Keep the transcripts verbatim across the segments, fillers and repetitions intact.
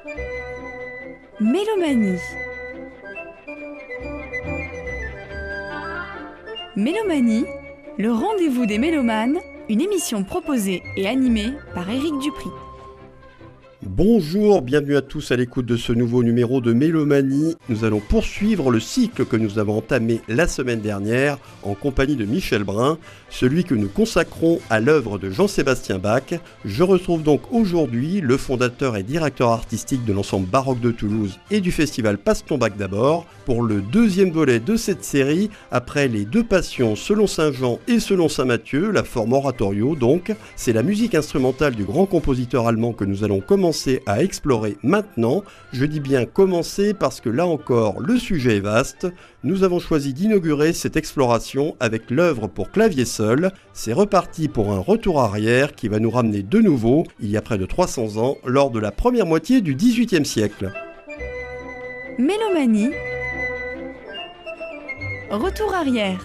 Mélomanie. Mélomanie, le rendez-vous des mélomanes, une émission proposée et animée par Éric Dupri. Bonjour, bienvenue à tous à l'écoute de ce nouveau numéro de Mélomanie. Nous allons poursuivre le cycle que nous avons entamé la semaine dernière en compagnie de Michel Brun, celui que nous consacrons à l'œuvre de Jean-Sébastien Bach. Je retrouve donc aujourd'hui le fondateur et directeur artistique de l'ensemble baroque de Toulouse et du festival Passe ton Bach d'abord, pour le deuxième volet de cette série, après les deux passions selon Saint-Jean et selon Saint-Matthieu, la forme oratorio donc. C'est la musique instrumentale du grand compositeur allemand que nous allons commencer à explorer maintenant. Je dis bien commencer parce que là encore le sujet est vaste. Nous avons choisi d'inaugurer cette exploration avec l'œuvre pour clavier seul. C'est reparti pour un retour arrière qui va nous ramener de nouveau, il y a près de trois cents ans, lors de la première moitié du dix-huitième siècle. Mélomanie. Retour arrière.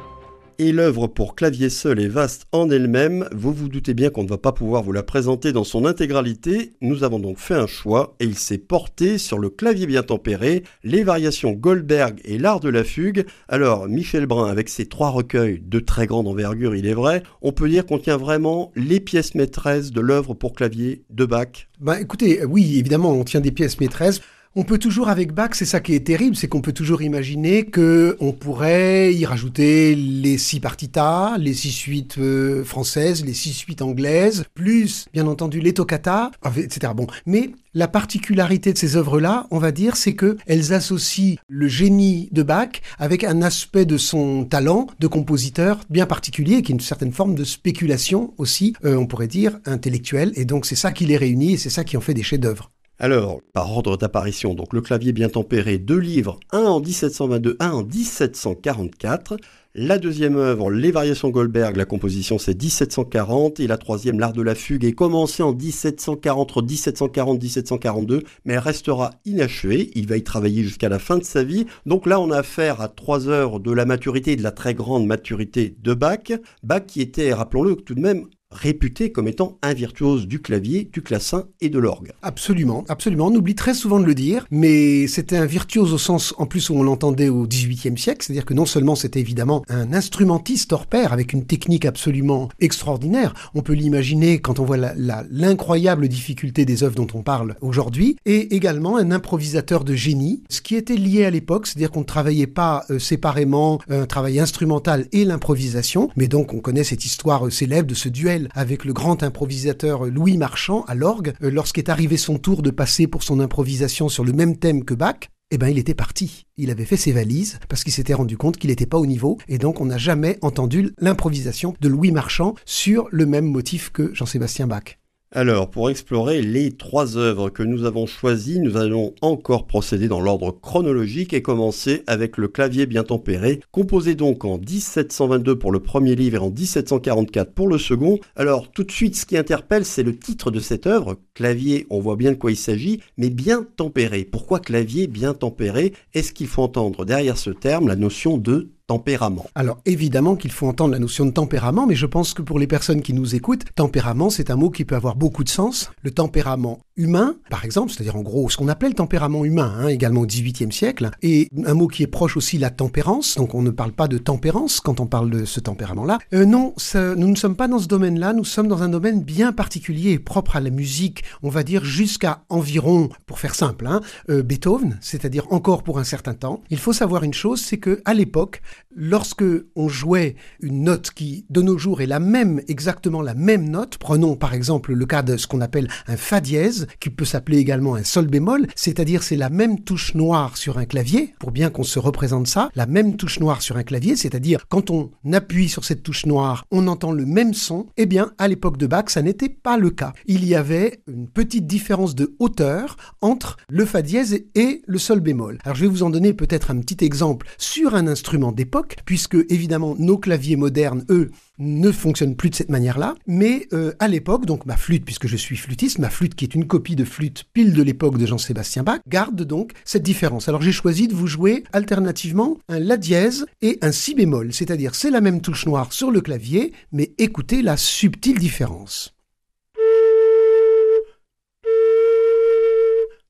Et l'œuvre pour clavier seul est vaste en elle-même, vous vous doutez bien qu'on ne va pas pouvoir vous la présenter dans son intégralité. Nous avons donc fait un choix et il s'est porté sur le clavier bien tempéré, les variations Goldberg et l'art de la fugue. Alors Michel Brun, avec ses trois recueils de très grande envergure il est vrai, on peut dire qu'on tient vraiment les pièces maîtresses de l'œuvre pour clavier de Bach. Ben écoutez, oui évidemment on tient des pièces maîtresses. On peut toujours, avec Bach, c'est ça qui est terrible, c'est qu'on peut toujours imaginer que on pourrait y rajouter les six partitas, les six suites euh, françaises, les six suites anglaises, plus, bien entendu, les toccata, et cetera. Bon, mais la particularité de ces œuvres-là, on va dire, c'est que elles associent le génie de Bach avec un aspect de son talent de compositeur bien particulier, qui est une certaine forme de spéculation aussi, euh, on pourrait dire, intellectuelle, et donc c'est ça qui les réunit et c'est ça qui en fait des chefs-d'œuvre. Alors, par ordre d'apparition, donc le clavier bien tempéré, deux livres, un en dix-sept cent vingt-deux, un en dix-sept cent quarante-quatre. La deuxième œuvre, les variations Goldberg, la composition c'est dix-sept cent quarante, et la troisième, l'art de la fugue, est commencée en dix-sept cent quarante, entre dix-sept cent quarante et dix-sept cent quarante-deux, mais elle restera inachevée, il va y travailler jusqu'à la fin de sa vie. Donc là, on a affaire à trois heures de la maturité, de la très grande maturité de Bach. Bach qui était, rappelons-le tout de même, réputé comme étant un virtuose du clavier, du clavecin et de l'orgue. Absolument, absolument. On oublie très souvent de le dire, mais c'était un virtuose au sens, en plus, où on l'entendait au dix-huitième siècle, c'est-à-dire que non seulement c'était évidemment un instrumentiste hors pair, avec une technique absolument extraordinaire, on peut l'imaginer quand on voit la, la, l'incroyable difficulté des œuvres dont on parle aujourd'hui, et également un improvisateur de génie, ce qui était lié à l'époque, c'est-à-dire qu'on ne travaillait pas euh, séparément un travail instrumental et l'improvisation, mais donc on connaît cette histoire euh, célèbre de ce duel avec le grand improvisateur Louis Marchand à l'orgue, euh, lorsqu'est arrivé son tour de passer pour son improvisation sur le même thème que Bach, eh ben il était parti. Il avait fait ses valises parce qu'il s'était rendu compte qu'il n'était pas au niveau et donc on n'a jamais entendu l'improvisation de Louis Marchand sur le même motif que Jean-Sébastien Bach. Alors, pour explorer les trois œuvres que nous avons choisies, nous allons encore procéder dans l'ordre chronologique et commencer avec le clavier bien tempéré, composé donc en dix-sept cent vingt-deux pour le premier livre et en dix-sept cent quarante-quatre pour le second. Alors, tout de suite, ce qui interpelle, c'est le titre de cette œuvre. Clavier, on voit bien de quoi il s'agit, mais bien tempéré. Pourquoi clavier bien tempéré ? Est-ce qu'il faut entendre derrière ce terme la notion de tempérament? Alors évidemment qu'il faut entendre la notion de tempérament, mais je pense que pour les personnes qui nous écoutent, tempérament c'est un mot qui peut avoir beaucoup de sens. Le tempérament humain, par exemple, c'est-à-dire en gros ce qu'on appelait le tempérament humain, hein, également au dix-huitième siècle, et un mot qui est proche aussi, la tempérance, donc on ne parle pas de tempérance quand on parle de ce tempérament-là. Euh, non, ça, nous ne sommes pas dans ce domaine-là, nous sommes dans un domaine bien particulier et propre à la musique, on va dire jusqu'à environ, pour faire simple, hein, euh, Beethoven, c'est-à-dire encore pour un certain temps. Il faut savoir une chose, c'est que à l'époque, lorsque on jouait une note qui, de nos jours, est la même, exactement la même note, prenons par exemple le cas de ce qu'on appelle un fa dièse, qui peut s'appeler également un sol bémol, c'est-à-dire c'est la même touche noire sur un clavier, pour bien qu'on se représente ça, la même touche noire sur un clavier, c'est-à-dire quand on appuie sur cette touche noire, on entend le même son, eh bien à l'époque de Bach, ça n'était pas le cas. Il y avait une petite différence de hauteur entre le fa dièse et le sol bémol. Alors je vais vous en donner peut-être un petit exemple sur un instrument d'époque, puisque évidemment nos claviers modernes, eux, ne fonctionne plus de cette manière-là, mais euh, à l'époque, donc ma flûte, puisque je suis flûtiste, ma flûte qui est une copie de flûte pile de l'époque de Jean-Sébastien Bach, garde donc cette différence. Alors j'ai choisi de vous jouer alternativement un la dièse et un si bémol, c'est-à-dire c'est la même touche noire sur le clavier, mais écoutez la subtile différence.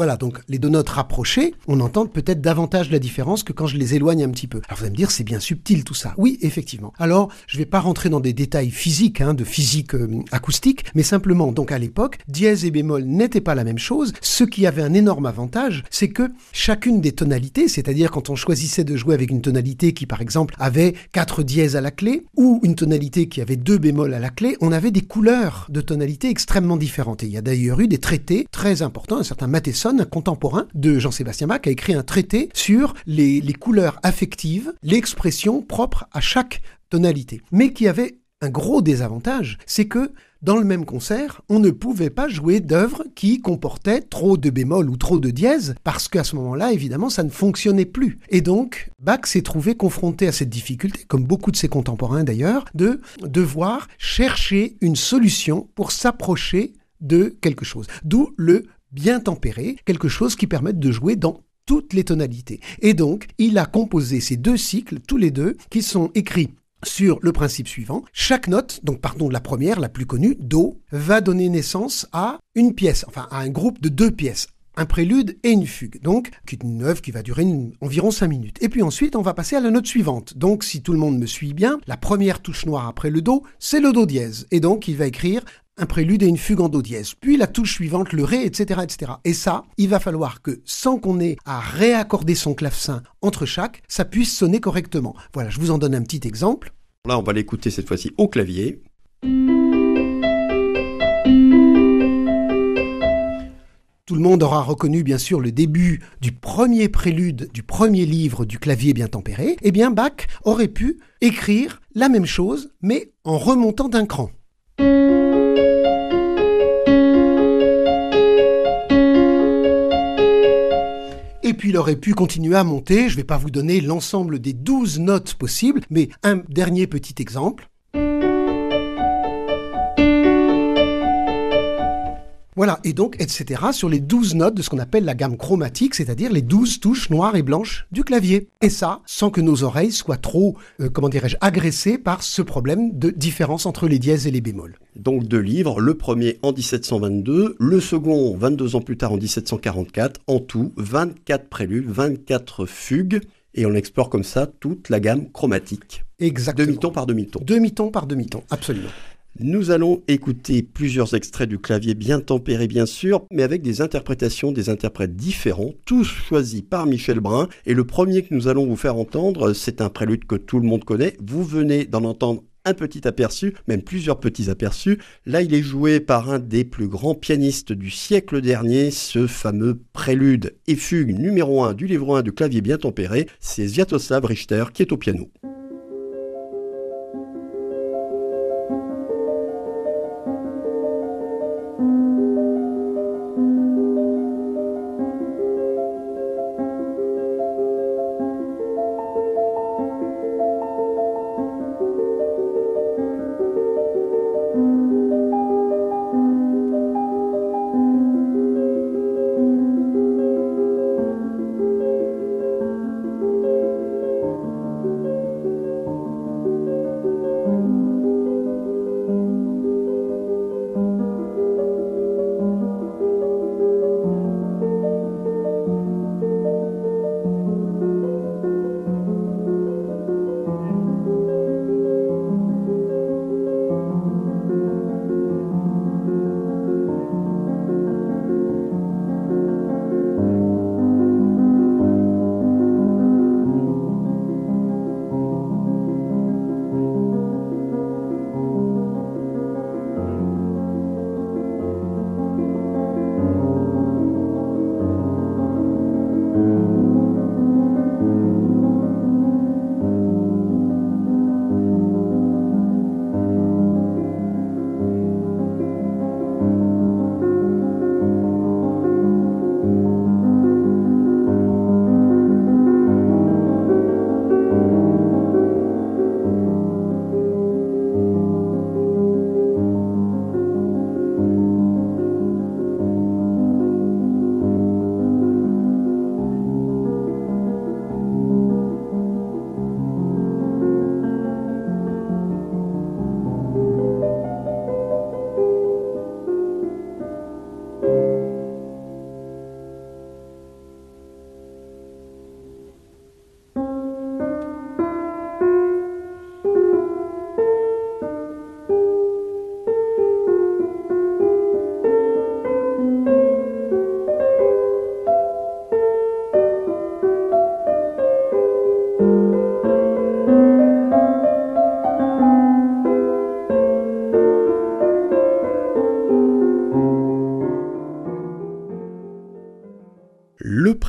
Voilà, donc les deux notes rapprochées, on entend peut-être davantage la différence que quand je les éloigne un petit peu. Alors vous allez me dire, c'est bien subtil tout ça. Oui, effectivement. Alors, je vais pas rentrer dans des détails physiques, hein, de physique euh, acoustique, mais simplement, donc à l'époque, dièse et bémol n'étaient pas la même chose. Ce qui avait un énorme avantage, c'est que chacune des tonalités, c'est-à-dire quand on choisissait de jouer avec une tonalité qui, par exemple, avait quatre dièses à la clé, ou une tonalité qui avait deux bémols à la clé, on avait des couleurs de tonalités extrêmement différentes. Et il y a d'ailleurs eu des traités très importants, un certain Matheson, un contemporain de Jean-Sébastien Bach, a écrit un traité sur les, les couleurs affectives, l'expression propre à chaque tonalité. Mais qui avait un gros désavantage, c'est que dans le même concert, on ne pouvait pas jouer d'œuvres qui comportaient trop de bémols ou trop de dièses, parce qu'à ce moment-là, évidemment, ça ne fonctionnait plus. Et donc, Bach s'est trouvé confronté à cette difficulté, comme beaucoup de ses contemporains d'ailleurs, de devoir chercher une solution pour s'approcher de quelque chose. D'où le bien tempéré, quelque chose qui permette de jouer dans toutes les tonalités. Et donc, il a composé ces deux cycles, tous les deux, qui sont écrits sur le principe suivant. Chaque note, donc partons de la première, la plus connue, Do, va donner naissance à une pièce, enfin à un groupe de deux pièces. Un prélude et une fugue, donc, qui est une œuvre qui va durer une, environ cinq minutes. Et puis ensuite, on va passer à la note suivante. Donc, si tout le monde me suit bien, la première touche noire après le Do, c'est le Do dièse. Et donc, il va écrire un prélude et une fugue en do dièse. Puis la touche suivante, le ré, et cetera, et cetera. Et ça, il va falloir que, sans qu'on ait à réaccorder son clavecin entre chaque, ça puisse sonner correctement. Voilà, je vous en donne un petit exemple. Là, on va l'écouter cette fois-ci au clavier. Tout le monde aura reconnu bien sûr le début du premier prélude du premier livre du clavier bien tempéré. Eh bien, Bach aurait pu écrire la même chose, mais en remontant d'un cran. Et puis il aurait pu continuer à monter. Je ne vais pas vous donner l'ensemble des douze notes possibles, mais un dernier petit exemple. Voilà, et donc, et cetera, sur les douze notes de ce qu'on appelle la gamme chromatique, c'est-à-dire les douze touches noires et blanches du clavier. Et ça, sans que nos oreilles soient trop, euh, comment dirais-je, agressées par ce problème de différence entre les dièses et les bémols. Donc deux livres, le premier en dix-sept cent vingt-deux, le second vingt-deux ans plus tard en dix-sept cent quarante-quatre, en tout vingt-quatre préludes, vingt-quatre fugues, et on explore comme ça toute la gamme chromatique. Exactement. Demi-ton par demi-ton. Demi-ton par demi-ton, absolument. Nous allons écouter plusieurs extraits du clavier bien tempéré bien sûr, mais avec des interprétations, des interprètes différents, tous choisis par Michel Brun. Et le premier que nous allons vous faire entendre, c'est un prélude que tout le monde connaît. Vous venez d'en entendre un petit aperçu, même plusieurs petits aperçus. Là, il est joué par un des plus grands pianistes du siècle dernier, ce fameux prélude et fugue numéro un du livre un du clavier bien tempéré. C'est Sviatoslav Richter qui est au piano.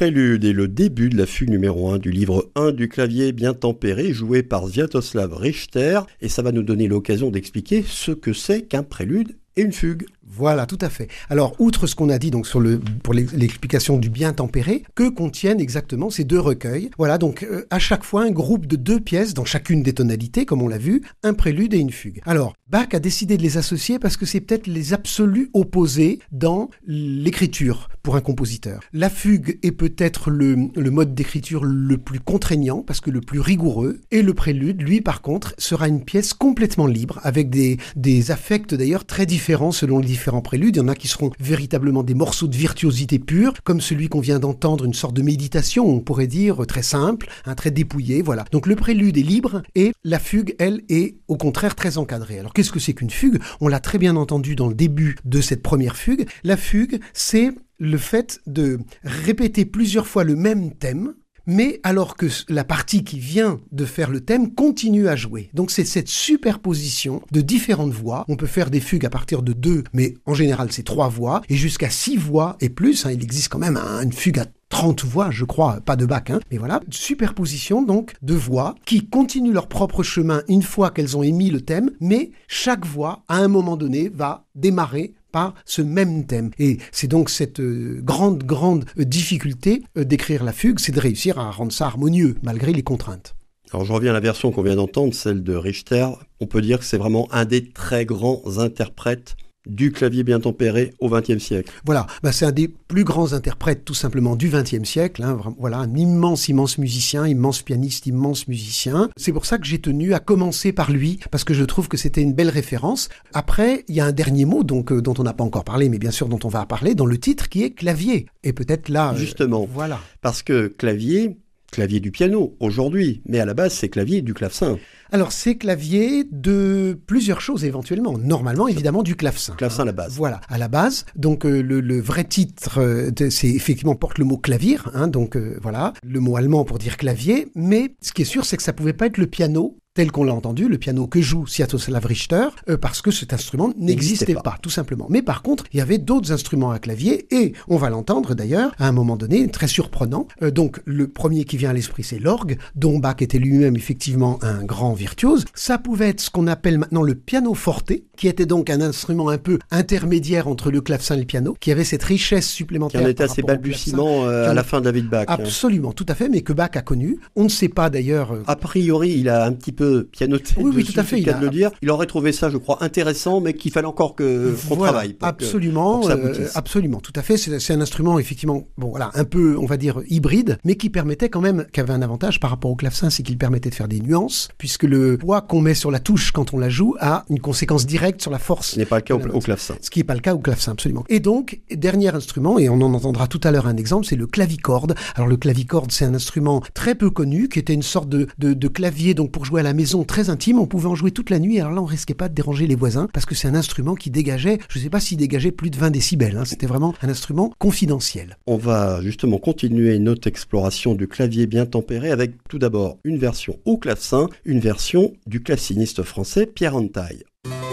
prélude est le début de la fugue numéro un du livre un du clavier bien tempéré, joué par Sviatoslav Richter, et ça va nous donner l'occasion d'expliquer ce que c'est qu'un prélude et une fugue. Voilà, tout à fait. Alors, outre ce qu'on a dit donc sur le pour l'explication du bien tempéré, que contiennent exactement ces deux recueils? Voilà, donc euh, à chaque fois un groupe de deux pièces dans chacune des tonalités, comme on l'a vu, un prélude et une fugue. Alors, Bach a décidé de les associer parce que c'est peut-être les absolus opposés dans l'écriture pour un compositeur. La fugue est peut-être le, le mode d'écriture le plus contraignant parce que le plus rigoureux, et le prélude, lui, par contre, sera une pièce complètement libre avec des des affects d'ailleurs très différents selon les différents préludes. Il y en a qui seront véritablement des morceaux de virtuosité pure, comme celui qu'on vient d'entendre, une sorte de méditation, on pourrait dire, très simple, hein, très dépouillé, voilà. Donc le prélude est libre et la fugue, elle, est au contraire très encadrée. Alors qu'est-ce que c'est qu'une fugue? On l'a très bien entendu dans le début de cette première fugue. La fugue, c'est le fait de répéter plusieurs fois le même thème, mais alors que la partie qui vient de faire le thème continue à jouer. Donc c'est cette superposition de différentes voix. On peut faire des fugues à partir de deux, mais en général c'est trois voix, et jusqu'à six voix et plus. Hein, il existe quand même hein, une fugue à trente voix, je crois, pas de Bach, hein, mais voilà, superposition donc de voix qui continuent leur propre chemin une fois qu'elles ont émis le thème, mais chaque voix, à un moment donné, va démarrer par ce même thème. Et c'est donc cette euh, grande, grande euh, difficulté euh, d'écrire la fugue, c'est de réussir à rendre ça harmonieux, malgré les contraintes. Alors je reviens à la version qu'on vient d'entendre, celle de Richter. On peut dire que c'est vraiment un des très grands interprètes du clavier bien tempéré au vingtième siècle. Voilà, bah c'est un des plus grands interprètes tout simplement du vingtième siècle. Hein. Voilà, un immense, immense musicien, immense pianiste, immense musicien. C'est pour ça que j'ai tenu à commencer par lui, parce que je trouve que c'était une belle référence. Après, il y a un dernier mot donc euh, dont on n'a pas encore parlé, mais bien sûr dont on va parler dans le titre, qui est clavier. Et peut-être là... Justement, euh, voilà. Parce que clavier... clavier du piano aujourd'hui, mais à la base c'est clavier du clavecin. Alors c'est clavier de plusieurs choses éventuellement. Normalement évidemment du clavecin. Clavecin hein. à la base. Voilà, à la base. Donc euh, le, le vrai titre, euh, de, c'est effectivement porte le mot clavier. Hein, donc euh, voilà, le mot allemand pour dire clavier. Mais ce qui est sûr, c'est que ça pouvait pas être le piano tel qu'on l'a entendu, le piano que joue Sviatoslav Richter, euh, parce que cet instrument n'existait pas. pas, tout simplement. Mais par contre, il y avait d'autres instruments à clavier, et on va l'entendre d'ailleurs, à un moment donné, très surprenant. Euh, donc, le premier qui vient à l'esprit, c'est l'orgue, dont Bach était lui-même effectivement un grand virtuose. Ça pouvait être ce qu'on appelle maintenant le piano forte, qui était donc un instrument un peu intermédiaire entre le clavecin et le piano, qui avait cette richesse supplémentaire. Qui en était assez balbutiement euh, à la fin de David Bach. Absolument, hein. Tout à fait, mais que Bach a connu. On ne sait pas d'ailleurs... Euh... A priori, il a un petit peu pianoté oui, oui, dessus, tout à fait, c'est le cas il a... de le dire. Il aurait trouvé ça, je crois, intéressant, mais qu'il fallait encore que, qu'on voilà, travaille. Pour absolument, que, pour que euh, absolument, tout à fait. C'est, c'est un instrument, effectivement, bon, voilà, un peu, on va dire, hybride, mais qui permettait quand même, qui avait un avantage par rapport au clavecin, c'est qu'il permettait de faire des nuances, puisque le poids qu'on met sur la touche quand on la joue a une conséquence directe sur la force. Ce n'est pas le cas au, au clavecin. Ce qui n'est pas le cas au clavecin, absolument. Et donc, dernier instrument, et on en entendra tout à l'heure un exemple, c'est le clavicorde. Alors, le clavicorde, c'est un instrument très peu connu, qui était une sorte de, de, de clavier, donc pour jouer à la maison, très intime. On pouvait en jouer toute la nuit. Alors là, on risquait pas de déranger les voisins, parce que c'est un instrument qui dégageait, je sais pas s'il dégageait plus de vingt décibels. Hein. C'était vraiment un instrument confidentiel. On va justement continuer notre exploration du clavier bien tempéré avec tout d'abord une version au clavecin, une version du claveciniste français Pierre Antaille.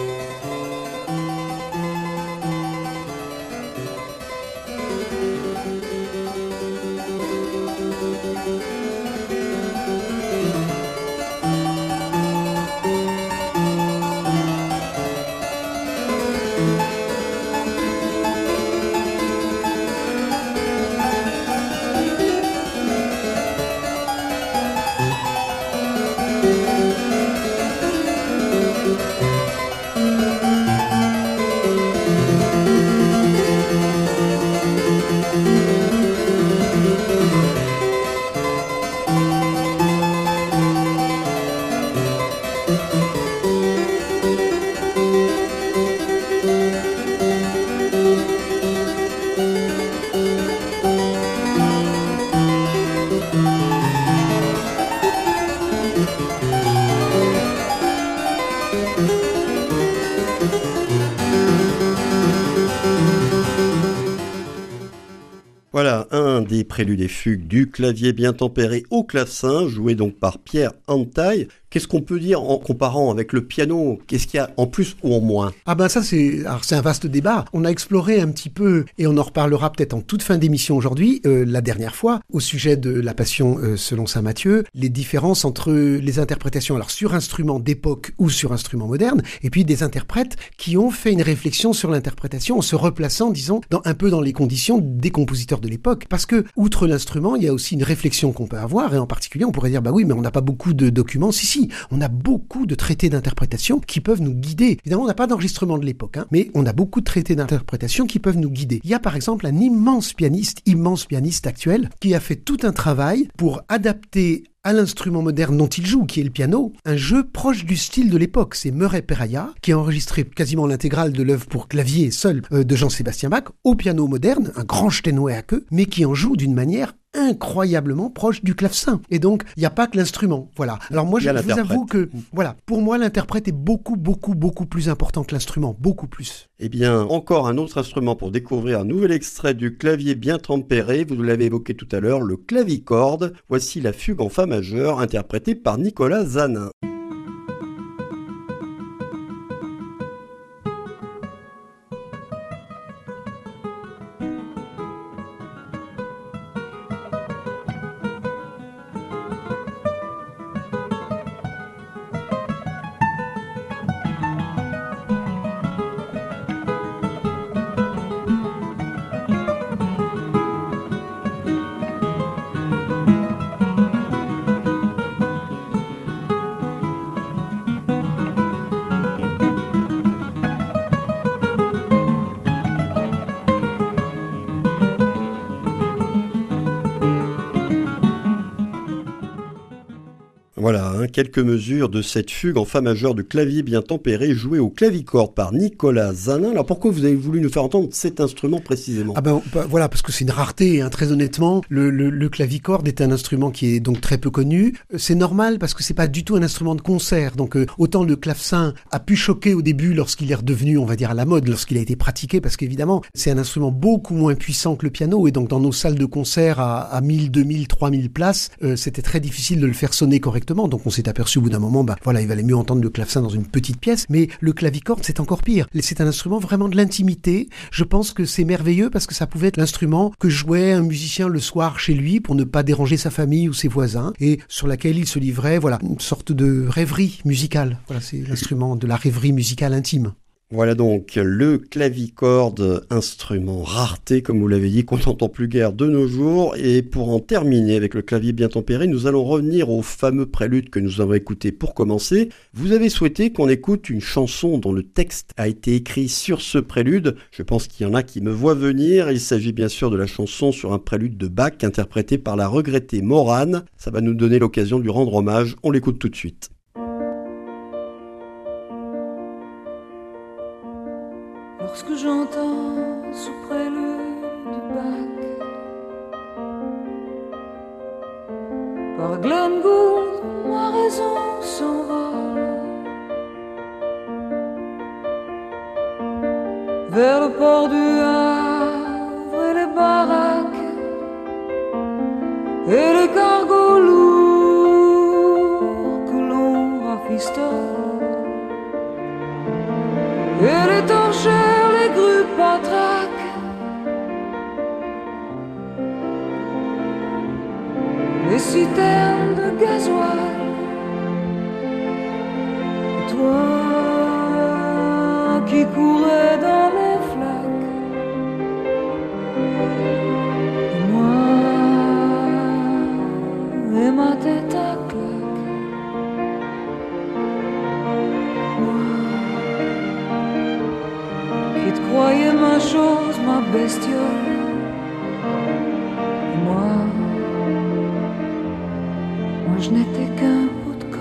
Voilà, un des préludes et fugues du clavier bien tempéré au clavecin, joué donc par Pierre Antaille, Qu'est-ce qu'on peut dire en comparant avec le piano? Qu'est-ce qu'il y a en plus ou en moins? Ah ben ça c'est, alors c'est un vaste débat. On a exploré un petit peu, et on en reparlera peut-être en toute fin d'émission aujourd'hui, euh, la dernière fois, au sujet de la Passion euh, selon saint Matthieu, les différences entre les interprétations, alors sur instruments d'époque ou sur instruments modernes, et puis des interprètes qui ont fait une réflexion sur l'interprétation en se replaçant, disons, dans, un peu dans les conditions des compositeurs de l'époque. Parce que, outre l'instrument, il y a aussi une réflexion qu'on peut avoir, et en particulier, on pourrait dire, bah oui, mais on n'a pas beaucoup de documents. Si, si, on a beaucoup de traités d'interprétation qui peuvent nous guider. Évidemment, on n'a pas d'enregistrement de l'époque, hein, mais on a beaucoup de traités d'interprétation qui peuvent nous guider. Il y a par exemple un immense pianiste, immense pianiste actuel, qui a fait tout un travail pour adapter à l'instrument moderne dont il joue, qui est le piano, un jeu proche du style de l'époque. C'est Murray Peraya, qui a enregistré quasiment l'intégrale de l'œuvre pour clavier seul euh, de Jean-Sébastien Bach, au piano moderne, un grand Steinway à queue, mais qui en joue d'une manière incroyablement proche du clavecin. Et donc, il n'y a pas que l'instrument. Voilà. Alors moi, je vous avoue que, voilà, pour moi, l'interprète est beaucoup, beaucoup, beaucoup plus important que l'instrument. Beaucoup plus. Eh bien, encore un autre instrument pour découvrir un nouvel extrait du clavier bien tempéré. Vous l'avez évoqué tout à l'heure, le clavicorde. Voici la fugue en fa majeur, interprétée par Nicolas Zanin. Voilà, hein, quelques mesures de cette fugue en fa majeur de clavier bien tempéré jouée au clavicorde par Nicolas Zanin. Alors pourquoi vous avez voulu nous faire entendre cet instrument précisément? Ah ben bah, voilà, parce que c'est une rareté, hein, très honnêtement. Le, le, le clavicorde est un instrument qui est donc très peu connu. C'est normal parce que c'est pas du tout un instrument de concert. Donc euh, autant le clavecin a pu choquer au début lorsqu'il est redevenu, on va dire, à la mode, lorsqu'il a été pratiqué, parce qu'évidemment c'est un instrument beaucoup moins puissant que le piano, et donc dans nos salles de concert à, à mille, deux mille, trois mille places, euh, c'était très difficile de le faire sonner correctement. Donc on s'est aperçu au bout d'un moment, bah voilà, il valait mieux entendre le clavecin dans une petite pièce. Mais le clavicorde, c'est encore pire. C'est un instrument vraiment de l'intimité. Je pense que c'est merveilleux parce que ça pouvait être l'instrument que jouait un musicien le soir chez lui pour ne pas déranger sa famille ou ses voisins, et sur laquelle il se livrait, voilà, une sorte de rêverie musicale. Voilà, c'est l'instrument de la rêverie musicale intime. Voilà donc le clavicorde, instrument rareté, comme vous l'avez dit, qu'on n'entend plus guère de nos jours. Et pour en terminer avec le clavier bien tempéré, nous allons revenir au fameux prélude que nous avons écouté pour commencer. Vous avez souhaité qu'on écoute une chanson dont le texte a été écrit sur ce prélude. Je pense qu'il y en a qui me voient venir. Il s'agit bien sûr de la chanson sur un prélude de Bach, interprétée par la regrettée Morane. Ça va nous donner l'occasion de lui rendre hommage. On l'écoute tout de suite. Lorsque j'entends ce prélude de Bach par Glenn Gould, ma raison s'envole vers le port du Havre et les baraques et les cargos lourds que l'on rafistole et les torchères, les grues patraques, les citernes de gasoil. Et toi qui courais dans les flaques, et moi et ma tête à claque, moi qui te croyais ma chose, ma bestiole, et moi, moi je n'étais qu'un pot de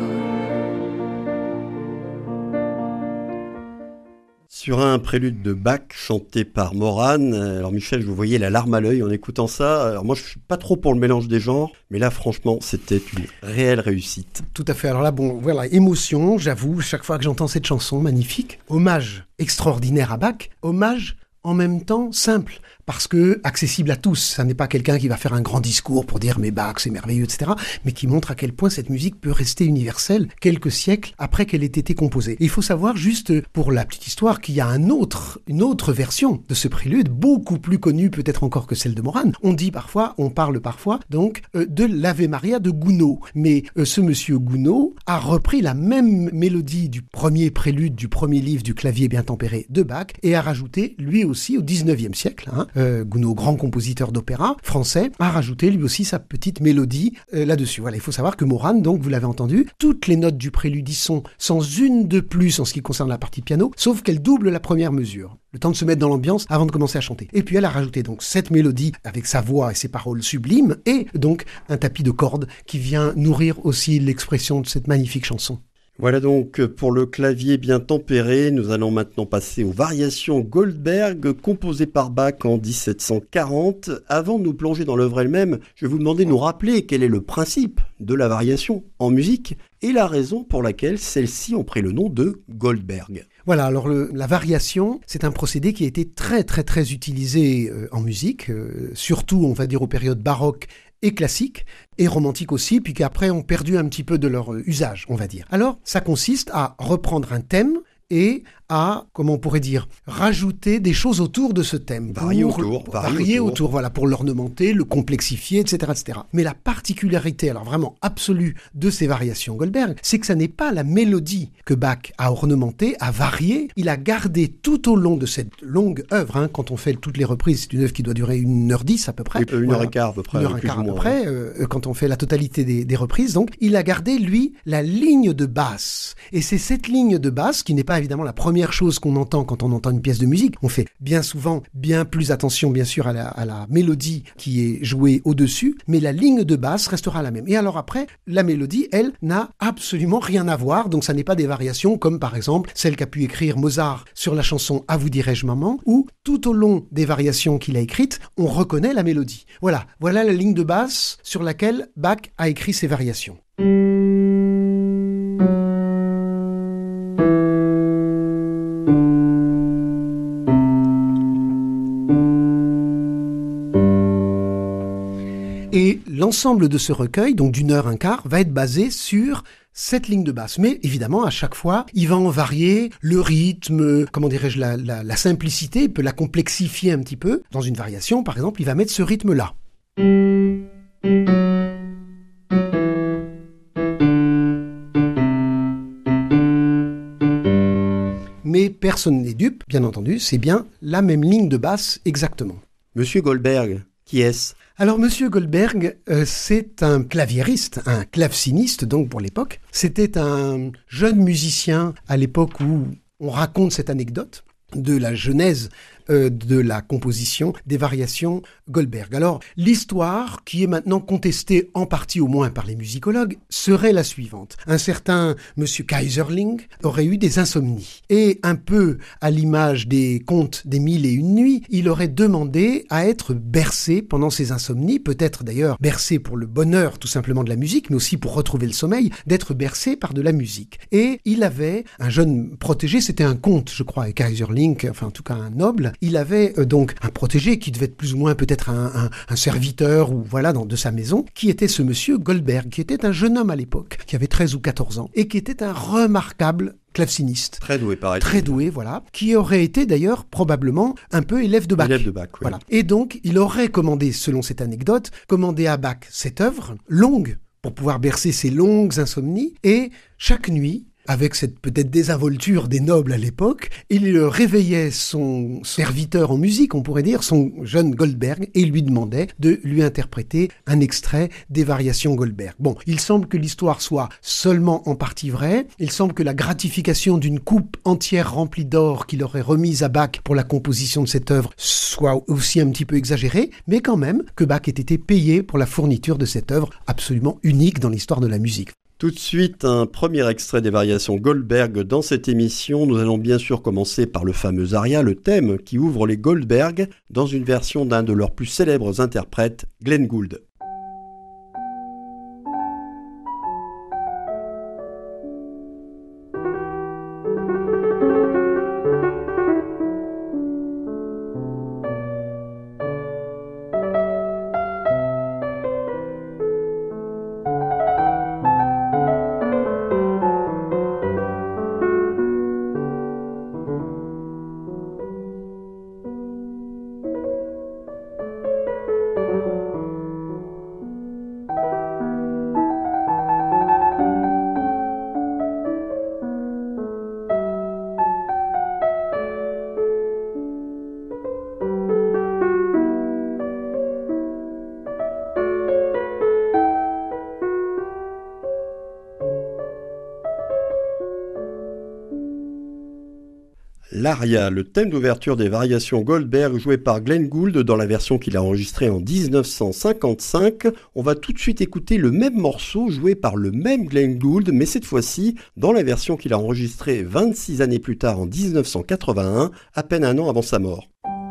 colle. Sur un prélude de Bach chanté par Morane. Alors Michel, je vous voyais la larme à l'œil en écoutant ça. Alors moi je suis pas trop pour le mélange des genres, mais là franchement c'était une réelle réussite. Tout à fait. Alors là, bon, voilà, émotion, j'avoue, chaque fois que j'entends cette chanson magnifique. Hommage extraordinaire à Bach, hommage en même temps simple, parce que accessible à tous. Ça n'est pas quelqu'un qui va faire un grand discours pour dire mais Bach c'est merveilleux, et cetera, mais qui montre à quel point cette musique peut rester universelle quelques siècles après qu'elle ait été composée. Et il faut savoir juste pour la petite histoire qu'il y a un autre, une autre version de ce prélude, beaucoup plus connue peut-être encore que celle de Morane. On dit parfois, on parle parfois donc euh, de l'Ave Maria de Gounod, mais euh, ce monsieur Gounod a repris la même mélodie du premier prélude du premier livre du clavier bien tempéré de Bach et a rajouté lui aussi au dix-neuvième siècle, hein, euh, Gounod, grand compositeur d'opéra français, a rajouté lui aussi sa petite mélodie euh, là-dessus. Voilà, il faut savoir que Morane, donc vous l'avez entendu, toutes les notes du prélude y sont sans une de plus en ce qui concerne la partie piano, sauf qu'elle double la première mesure. Le temps de se mettre dans l'ambiance avant de commencer à chanter. Et puis elle a rajouté donc cette mélodie avec sa voix et ses paroles sublimes et donc un tapis de cordes qui vient nourrir aussi l'expression de cette magnifique chanson. Voilà donc pour le clavier bien tempéré. Nous allons maintenant passer aux variations Goldberg composées par Bach en dix-sept cent quarante. Avant de nous plonger dans l'œuvre elle-même, je vais vous demander de nous rappeler quel est le principe de la variation en musique et la raison pour laquelle celles-ci ont pris le nom de Goldberg. Voilà, alors le, la variation, c'est un procédé qui a été très très très utilisé euh, en musique, euh, surtout on va dire aux périodes baroques et classiques, et romantiques aussi, puis qu'après ont perdu un petit peu de leur euh, usage, on va dire. Alors, ça consiste à reprendre un thème et à, comment on pourrait dire, rajouter des choses autour de ce thème. Varier pour, autour. Pour Varier varier autour. autour, voilà, pour l'ornementer, le complexifier, et cetera, et cetera. Mais la particularité, alors vraiment absolue de ces variations Goldberg, c'est que ça n'est pas la mélodie que Bach a ornementée, a varié. Il a gardé tout au long de cette longue œuvre, hein, quand on fait toutes les reprises, c'est une œuvre qui doit durer une heure dix à peu près. Oui, une voilà. heure et quart à peu près. Une heure et plus quart ou à peu moins, près, euh, quand on fait la totalité des, des reprises. Donc, il a gardé, lui, la ligne de basse. Et c'est cette ligne de basse, qui n'est pas évidemment la première chose qu'on entend quand on entend une pièce de musique. On fait bien souvent bien plus attention, bien sûr, à la, à la mélodie qui est jouée au-dessus, mais la ligne de basse restera la même. Et alors après, la mélodie, elle, n'a absolument rien à voir, donc ça n'est pas des variations comme par exemple celle qu'a pu écrire Mozart sur la chanson « À vous dirai-je maman », où tout au long des variations qu'il a écrites, on reconnaît la mélodie. Voilà, voilà la ligne de basse sur laquelle Bach a écrit ses variations. Et l'ensemble de ce recueil, donc d'une heure un quart, va être basé sur cette ligne de basse. Mais évidemment, à chaque fois, il va en varier le rythme, comment dirais-je, la, la, la simplicité, il peut la complexifier un petit peu. Dans une variation, par exemple, il va mettre ce rythme-là. Mais personne n'est dupe, bien entendu, c'est bien la même ligne de basse exactement. Monsieur Goldberg, qui est-ce ? Alors, Monsieur Goldberg, euh, c'est un claviériste, un claveciniste, donc pour l'époque. C'était un jeune musicien à l'époque où on raconte cette anecdote de la genèse euh, de la composition des variations Goldberg. Alors, l'histoire, qui est maintenant contestée en partie au moins par les musicologues, serait la suivante. Un certain Monsieur Keyserling aurait eu des insomnies. Et un peu à l'image des contes des mille et une nuits, il aurait demandé à être bercé pendant ses insomnies, peut-être d'ailleurs bercé pour le bonheur tout simplement de la musique, mais aussi pour retrouver le sommeil, d'être bercé par de la musique. Et il avait un jeune protégé, c'était un comte, je crois, et Keyserling, enfin en tout cas un noble, il avait euh, donc un protégé qui devait être plus ou moins peut-être un, un, un serviteur ou voilà dans, de sa maison, qui était ce monsieur Goldberg, qui était un jeune homme à l'époque, qui avait treize ou quatorze ans, et qui était un remarquable claveciniste. Très doué, pareil. Très doué, voilà. Qui aurait été d'ailleurs probablement un peu élève de Bach. Élève de Bach, oui. Voilà. Et donc, il aurait commandé, selon cette anecdote, commandé à Bach cette œuvre longue, pour pouvoir bercer ses longues insomnies, et chaque nuit, avec cette peut-être désinvolture des nobles à l'époque, il réveillait son serviteur en musique, on pourrait dire, son jeune Goldberg, et lui demandait de lui interpréter un extrait des variations Goldberg. Bon, il semble que l'histoire soit seulement en partie vraie, il semble que la gratification d'une coupe entière remplie d'or qu'il aurait remise à Bach pour la composition de cette œuvre soit aussi un petit peu exagérée, mais quand même que Bach ait été payé pour la fourniture de cette œuvre absolument unique dans l'histoire de la musique. Tout de suite, un premier extrait des variations Goldberg dans cette émission. Nous allons bien sûr commencer par le fameux aria, le thème qui ouvre les Goldberg, dans une version d'un de leurs plus célèbres interprètes, Glenn Gould. L'Aria, le thème d'ouverture des variations Goldberg joué par Glenn Gould dans la version qu'il a enregistrée en dix-neuf cent cinquante-cinq. On va tout de suite écouter le même morceau joué par le même Glenn Gould, mais cette fois-ci dans la version qu'il a enregistrée vingt-six années plus tard en dix-neuf cent quatre-vingt-un, à peine un an avant sa mort.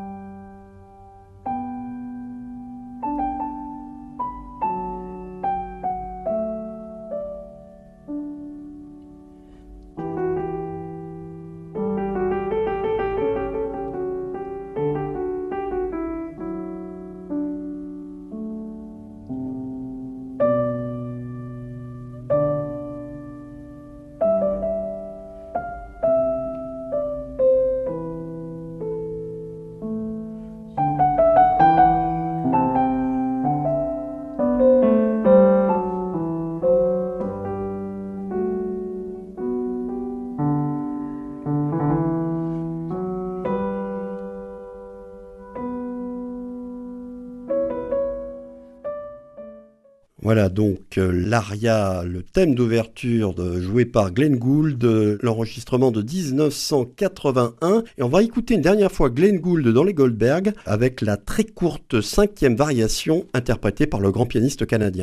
Voilà donc euh, l'Aria, le thème d'ouverture de, joué par Glenn Gould, euh, l'enregistrement de dix-neuf cent quatre-vingt-un. Et on va écouter une dernière fois Glenn Gould dans les Goldberg avec la très courte cinquième variation interprétée par le grand pianiste canadien.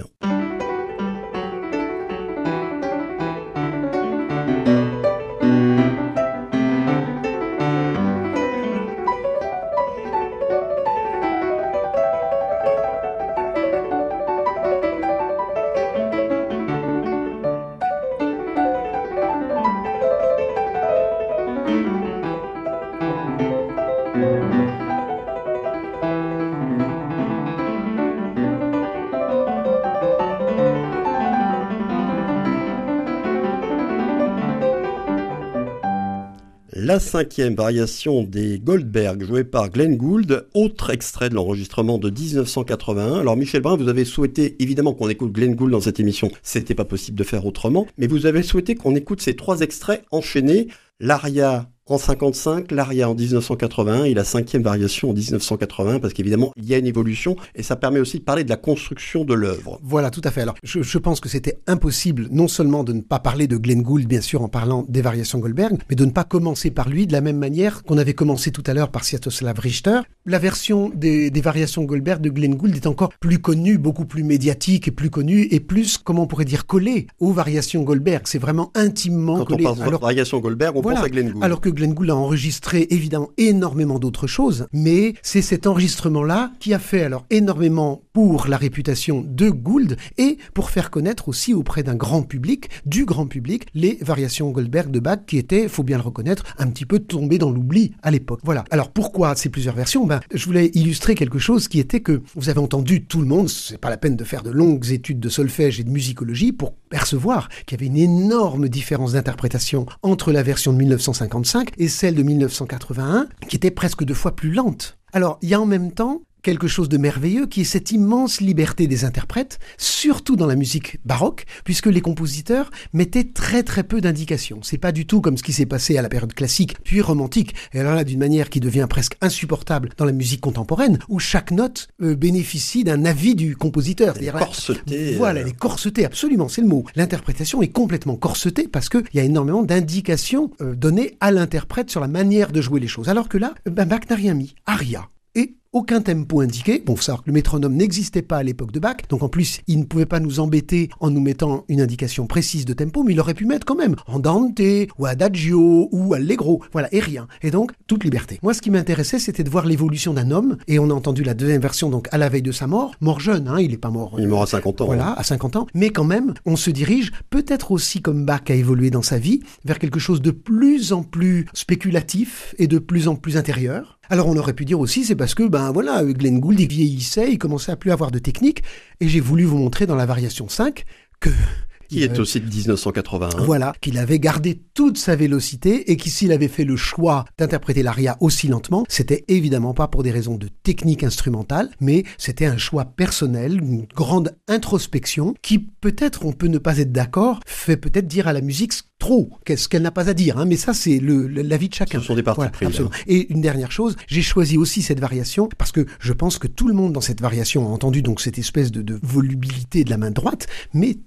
La cinquième variation des Goldberg jouée par Glenn Gould, autre extrait de l'enregistrement de dix-neuf cent quatre-vingt-un. Alors Michel Brun, vous avez souhaité évidemment qu'on écoute Glenn Gould dans cette émission, c'était pas possible de faire autrement, mais vous avez souhaité qu'on écoute ces trois extraits enchaînés, l'Aria en cinquante-cinq, l'Aria en dix-neuf cent quatre-vingt-un et la cinquième variation en dix-neuf cent quatre-vingt, parce qu'évidemment, il y a une évolution et ça permet aussi de parler de la construction de l'œuvre. Voilà, tout à fait. Alors, je, je pense que c'était impossible, non seulement de ne pas parler de Glenn Gould, bien sûr, en parlant des variations Goldberg, mais de ne pas commencer par lui de la même manière qu'on avait commencé tout à l'heure par Sviatoslav Richter. La version des, des variations Goldberg de Glenn Gould est encore plus connue, beaucoup plus médiatique et plus connue et plus, comment on pourrait dire, collée aux variations Goldberg. C'est vraiment intimement Quand collé. Quand on parle de variations Goldberg, on voilà, pense à Glenn Gould. Alors que Glenn Gould a enregistré évidemment énormément d'autres choses, mais c'est cet enregistrement-là qui a fait alors énormément pour la réputation de Gould et pour faire connaître aussi auprès d'un grand public, du grand public, les variations Goldberg de Bach qui étaient, faut bien le reconnaître, un petit peu tombées dans l'oubli à l'époque. Voilà. Alors pourquoi ces plusieurs versions ? Ben, je voulais illustrer quelque chose qui était que vous avez entendu tout le monde, c'est pas la peine de faire de longues études de solfège et de musicologie pour percevoir qu'il y avait une énorme différence d'interprétation entre la version de dix-neuf cent cinquante-cinq et celle de dix-neuf cent quatre-vingt-un, qui était presque deux fois plus lente. Alors, il y a en même temps quelque chose de merveilleux qui est cette immense liberté des interprètes, surtout dans la musique baroque, puisque les compositeurs mettaient très très peu d'indications. C'est pas du tout comme ce qui s'est passé à la période classique, puis romantique, et alors là d'une manière qui devient presque insupportable dans la musique contemporaine, où chaque note euh, bénéficie d'un avis du compositeur. Elle est corsetée. Voilà, elle est corsetée, absolument, c'est le mot. L'interprétation est complètement corsetée parce qu'il y a énormément d'indications euh, données à l'interprète sur la manière de jouer les choses. Alors que là, ben, Bach n'a rien mis. Aria. Et aucun tempo indiqué. Bon, faut savoir que le métronome n'existait pas à l'époque de Bach, donc en plus, il ne pouvait pas nous embêter en nous mettant une indication précise de tempo, mais il aurait pu mettre quand même andante, ou adagio, ou allegro, voilà, et rien. Et donc, toute liberté. Moi, ce qui m'intéressait, c'était de voir l'évolution d'un homme, et on a entendu la deuxième version, donc à la veille de sa mort, mort jeune, hein, il n'est pas mort. Il est mort à cinquante ans. Voilà, hein. à cinquante ans, mais quand même, on se dirige, peut-être aussi comme Bach a évolué dans sa vie, vers quelque chose de plus en plus spéculatif et de plus en plus intérieur. Alors on aurait pu dire aussi, c'est parce que, ben voilà, Glenn Gould, il vieillissait, il commençait à plus avoir de technique, et j'ai voulu vous montrer dans la variation cinq que... Qui est aussi de dix-neuf cent quatre-vingt-un. Voilà, qu'il avait gardé toute sa vélocité et qui, s'il avait fait le choix d'interpréter l'aria aussi lentement, c'était évidemment pas pour des raisons de technique instrumentale, mais c'était un choix personnel, une grande introspection qui, peut-être, on peut ne pas être d'accord, fait peut-être dire à la musique trop, qu'est-ce qu'elle n'a pas à dire, hein, mais ça, c'est le, le, l'avis de chacun. Ce sont des parties voilà, prises. Absolument. Et une dernière chose, j'ai choisi aussi cette variation parce que je pense que tout le monde dans cette variation a entendu donc cette espèce de, de volubilité de la main droite, mais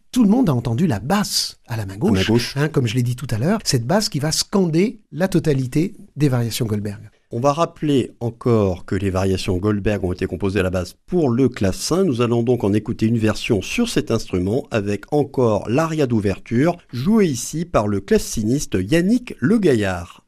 tout le monde a entendu la basse à la main gauche, main gauche. Hein, comme je l'ai dit tout à l'heure, cette basse qui va scander la totalité des variations Goldberg. On va rappeler encore que les variations Goldberg ont été composées à la base pour le clavecin. Nous allons donc en écouter une version sur cet instrument avec encore l'aria d'ouverture, jouée ici par le claveciniste Yannick Le Gaillard.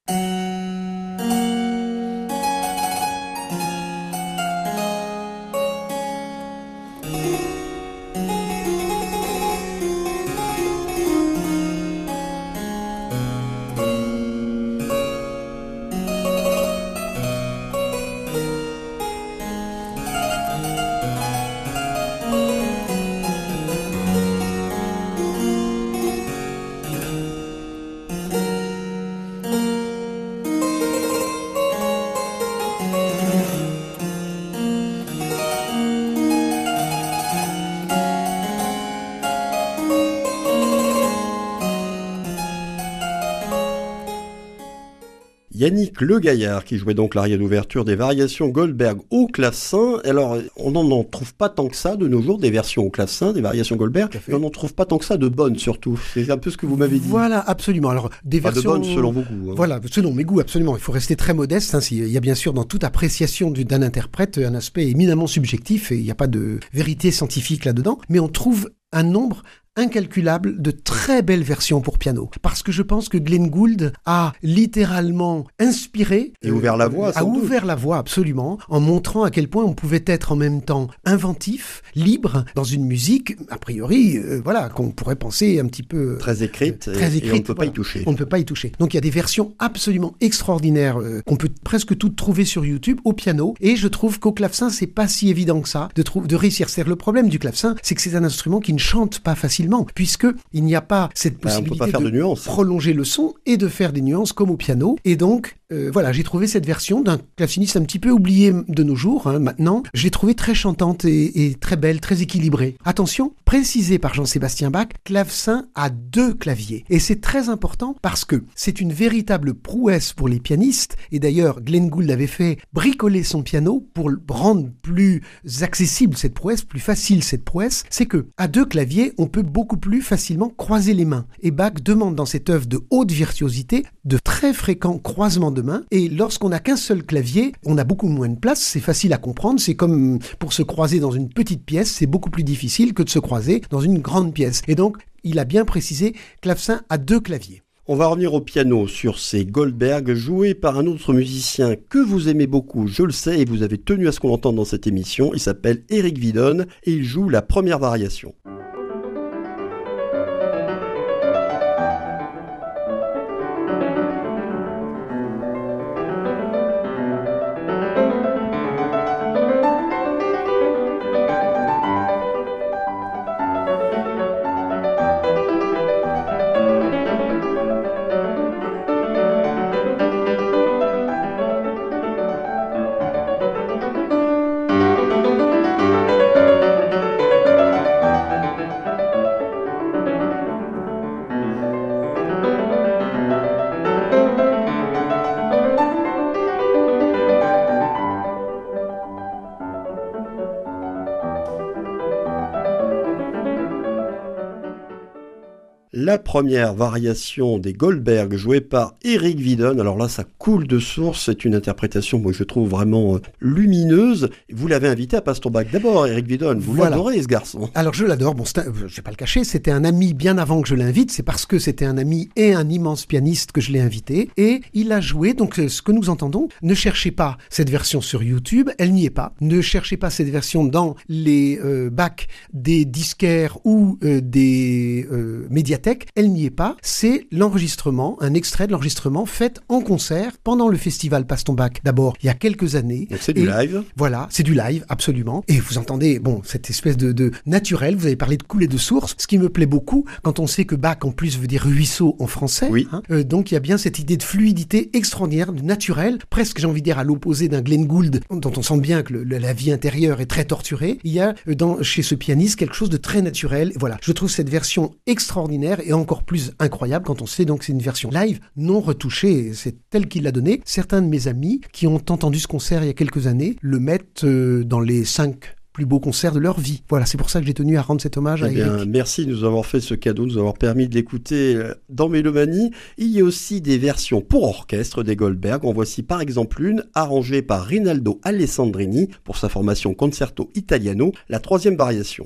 Yannick Le Gaillard qui jouait donc l'aria d'ouverture des variations Goldberg au clavecin. Alors, on n'en trouve pas tant que ça de nos jours, des versions au clavecin, des variations Goldberg, mais on n'en trouve pas tant que ça de bonnes surtout. C'est un peu ce que vous m'avez dit. Voilà, absolument. Alors, des pas versions... de bonnes selon vos goûts. Hein. Voilà, selon mes goûts, absolument. Il faut rester très modeste. Hein. Il y a bien sûr dans toute appréciation d'un interprète un aspect éminemment subjectif et il n'y a pas de vérité scientifique là-dedans, mais on trouve un nombre incalculable de très belles versions pour piano. Parce que je pense que Glenn Gould a littéralement inspiré... Et ouvert la voie, A ouvert la voie, absolument, en montrant à quel point on pouvait être en même temps inventif, libre, dans une musique, a priori, euh, voilà, qu'on pourrait penser un petit peu... Très écrite, euh, très et, écrite, et on ne peut voilà. pas y toucher. On ne peut pas y toucher. Donc il y a des versions absolument extraordinaires euh, qu'on peut presque toutes trouver sur YouTube au piano. Et je trouve qu'au clavecin, c'est pas si évident que ça de, trou- de réussir. C'est-à-dire, le problème du clavecin, c'est que c'est un instrument qui ne chante pas facilement, puisque il n'y a pas cette possibilité bah, on peut pas faire de, de nuances. prolonger le son et de faire des nuances comme au piano. Et donc, euh, voilà, j'ai trouvé cette version d'un claveciniste un petit peu oublié de nos jours, hein, maintenant. Je l'ai trouvée très chantante et, et très belle, très équilibrée. Attention, précisé par Jean-Sébastien Bach, clavecin à deux claviers. Et c'est très important parce que c'est une véritable prouesse pour les pianistes. Et d'ailleurs, Glenn Gould avait fait bricoler son piano pour rendre plus accessible cette prouesse, plus facile cette prouesse. C'est que à deux claviers, on peut beaucoup plus facilement croiser les mains. Et Bach demande dans cette œuvre de haute virtuosité de très fréquents croisements de mains. Et lorsqu'on n'a qu'un seul clavier, on a beaucoup moins de place. C'est facile à comprendre. C'est comme pour se croiser dans une petite pièce, c'est beaucoup plus difficile que de se croiser dans une grande pièce. Et donc, il a bien précisé clavecin à deux claviers. On va revenir au piano sur ces Goldberg joués par un autre musicien que vous aimez beaucoup, je le sais, et vous avez tenu à ce qu'on l'entende dans cette émission. Il s'appelle Eric Vidon et il joue la première variation. La première variation des Goldberg jouée par Eric Vidon, alors là ça coule de source, c'est une interprétation moi je trouve vraiment euh, lumineuse. Vous l'avez invité à Pastorbach d'abord, Eric Vidon, vous Voilà. l'adorez ce garçon. Alors je l'adore, bon, un, je vais pas le cacher, c'était un ami bien avant que je l'invite, c'est parce que c'était un ami et un immense pianiste que je l'ai invité, et il a joué, donc ce que nous entendons, ne cherchez pas cette version sur YouTube, elle n'y est pas, ne cherchez pas cette version dans les euh, bacs des disquaires ou euh, des euh, médiathèques, elle n'y est pas, c'est l'enregistrement, un extrait de l'enregistrement fait en concert pendant le festival Pastorbach, d'abord il y a quelques années. Donc c'est du et live. Voilà, c'est du live, absolument. Et vous entendez, bon, cette espèce de, de naturel, vous avez parlé de couler de source, ce qui me plaît beaucoup, quand on sait que Bach, en plus, veut dire ruisseau en français. Oui. Hein, euh, donc, il y a bien cette idée de fluidité extraordinaire, de naturel, presque, j'ai envie de dire, à l'opposé d'un Glenn Gould, dont on sent bien que le, le, la vie intérieure est très torturée. Il y a, euh, dans, chez ce pianiste, quelque chose de très naturel. Voilà, je trouve cette version extraordinaire et encore plus incroyable quand on sait donc que c'est une version live, non retouchée, c'est tel qu'il l'a donné. Certains de mes amis qui ont entendu ce concert il y a quelques années le mettent euh, dans les cinq plus beau concert de leur vie. Voilà, c'est pour ça que j'ai tenu à rendre cet hommage eh à bien, Éric. Merci de nous avoir fait ce cadeau, de nous avoir permis de l'écouter dans Mélomanie. Il y a aussi des versions pour orchestre des Goldberg. En voici par exemple une arrangée par Rinaldo Alessandrini pour sa formation Concerto Italiano, la troisième variation.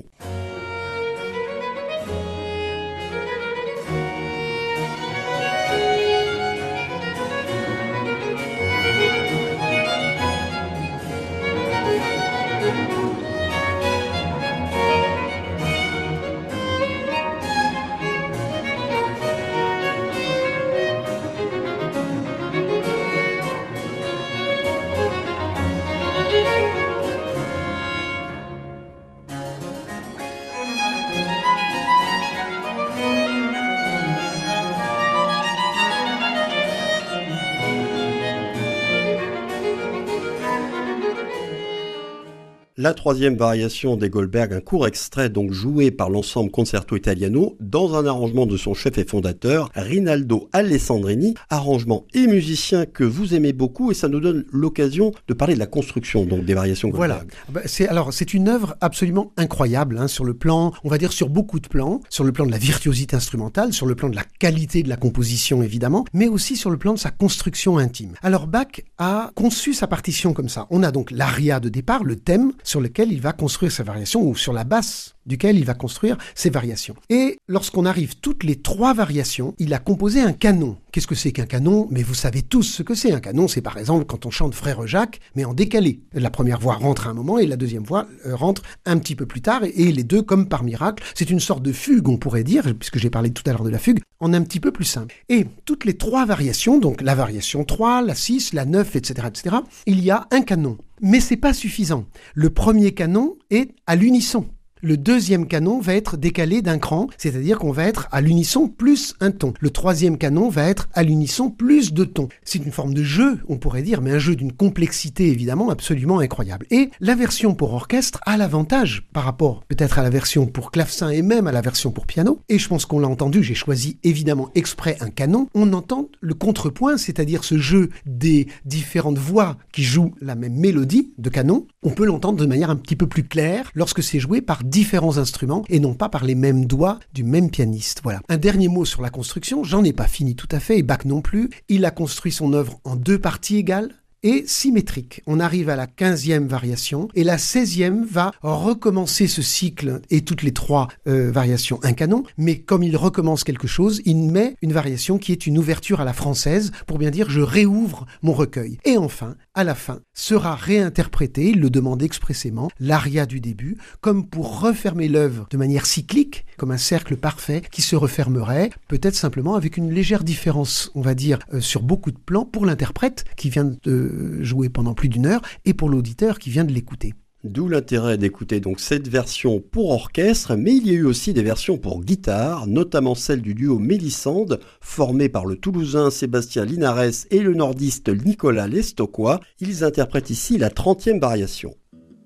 La troisième variation des Goldberg, un court extrait donc joué par l'ensemble Concerto Italiano dans un arrangement de son chef et fondateur, Rinaldo Alessandrini, arrangement et musicien que vous aimez beaucoup, et ça nous donne l'occasion de parler de la construction donc des variations Goldberg. Voilà. C'est, alors, c'est une œuvre absolument incroyable hein, sur le plan, on va dire sur beaucoup de plans, sur le plan de la virtuosité instrumentale, sur le plan de la qualité de la composition évidemment, mais aussi sur le plan de sa construction intime. Alors Bach a conçu sa partition comme ça. On a donc l'aria de départ, le thème, sur lequel il va construire sa variation, ou sur la basse duquel il va construire ses variations. Et lorsqu'on arrive toutes les trois variations, il a composé un canon. Qu'est-ce que c'est qu'un canon? Mais vous savez tous ce que c'est. Un canon, c'est par exemple quand on chante Frère Jacques, mais en décalé. La première voix rentre à un moment et la deuxième voix euh, rentre un petit peu plus tard, et, et les deux comme par miracle. C'est une sorte de fugue, on pourrait dire, puisque j'ai parlé tout à l'heure de la fugue, en un petit peu plus simple. Et toutes les trois variations, donc la variation trois, la six, la neuf, et cetera, et cetera, il y a un canon. Mais c'est pas suffisant. Le premier canon est à l'unisson. Le deuxième canon va être décalé d'un cran, c'est-à-dire qu'on va être à l'unisson plus un ton. Le troisième canon va être à l'unisson plus deux tons. C'est une forme de jeu, on pourrait dire, mais un jeu d'une complexité évidemment absolument incroyable. Et la version pour orchestre a l'avantage par rapport peut-être à la version pour clavecin et même à la version pour piano. Et je pense qu'on l'a entendu, j'ai choisi évidemment exprès un canon. On entend le contrepoint, c'est-à-dire ce jeu des différentes voix qui jouent la même mélodie de canon. On peut l'entendre de manière un petit peu plus claire lorsque c'est joué par différents instruments et non pas par les mêmes doigts du même pianiste. Voilà. Un dernier mot sur la construction, j'en ai pas fini tout à fait, et Bach non plus. Il a construit son œuvre en deux parties égales et symétriques. On arrive à la quinzième variation et la seizième va recommencer ce cycle et toutes les trois euh, variations un canon, mais comme il recommence quelque chose, il met une variation qui est une ouverture à la française pour bien dire je réouvre mon recueil. Et enfin, à la fin, sera réinterprété, il le demande expressément, l'aria du début, comme pour refermer l'œuvre de manière cyclique, comme un cercle parfait qui se refermerait, peut-être simplement avec une légère différence, on va dire, euh, sur beaucoup de plans pour l'interprète qui vient de jouer pendant plus d'une heure et pour l'auditeur qui vient de l'écouter. D'où l'intérêt d'écouter donc cette version pour orchestre, mais il y a eu aussi des versions pour guitare, notamment celle du duo Mélisande, formé par le Toulousain Sébastien Linares et le nordiste Nicolas Lestocqua. Ils interprètent ici la trentième variation.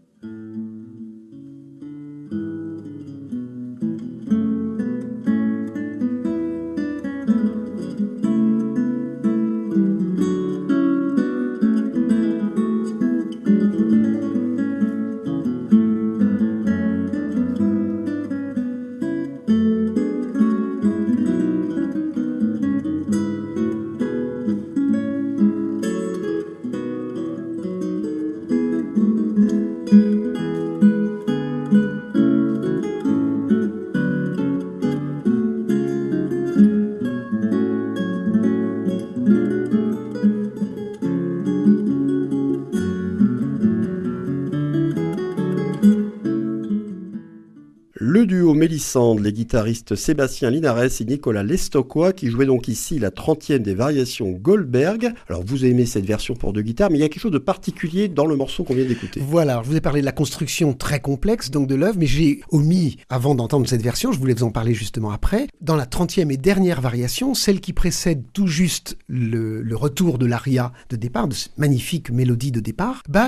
Le duo Mélisande, les guitaristes Sébastien Linares et Nicolas Lestocqua, qui jouaient donc ici la trentième des variations Goldberg. Alors vous aimez cette version pour deux guitares, mais il y a quelque chose de particulier dans le morceau qu'on vient d'écouter. Voilà, alors je vous ai parlé de la construction très complexe donc de l'œuvre, mais j'ai omis, avant d'entendre cette version, je voulais vous en parler justement après, dans la trentième et dernière variation, celle qui précède tout juste le, le retour de l'aria de départ, de cette magnifique mélodie de départ, Bach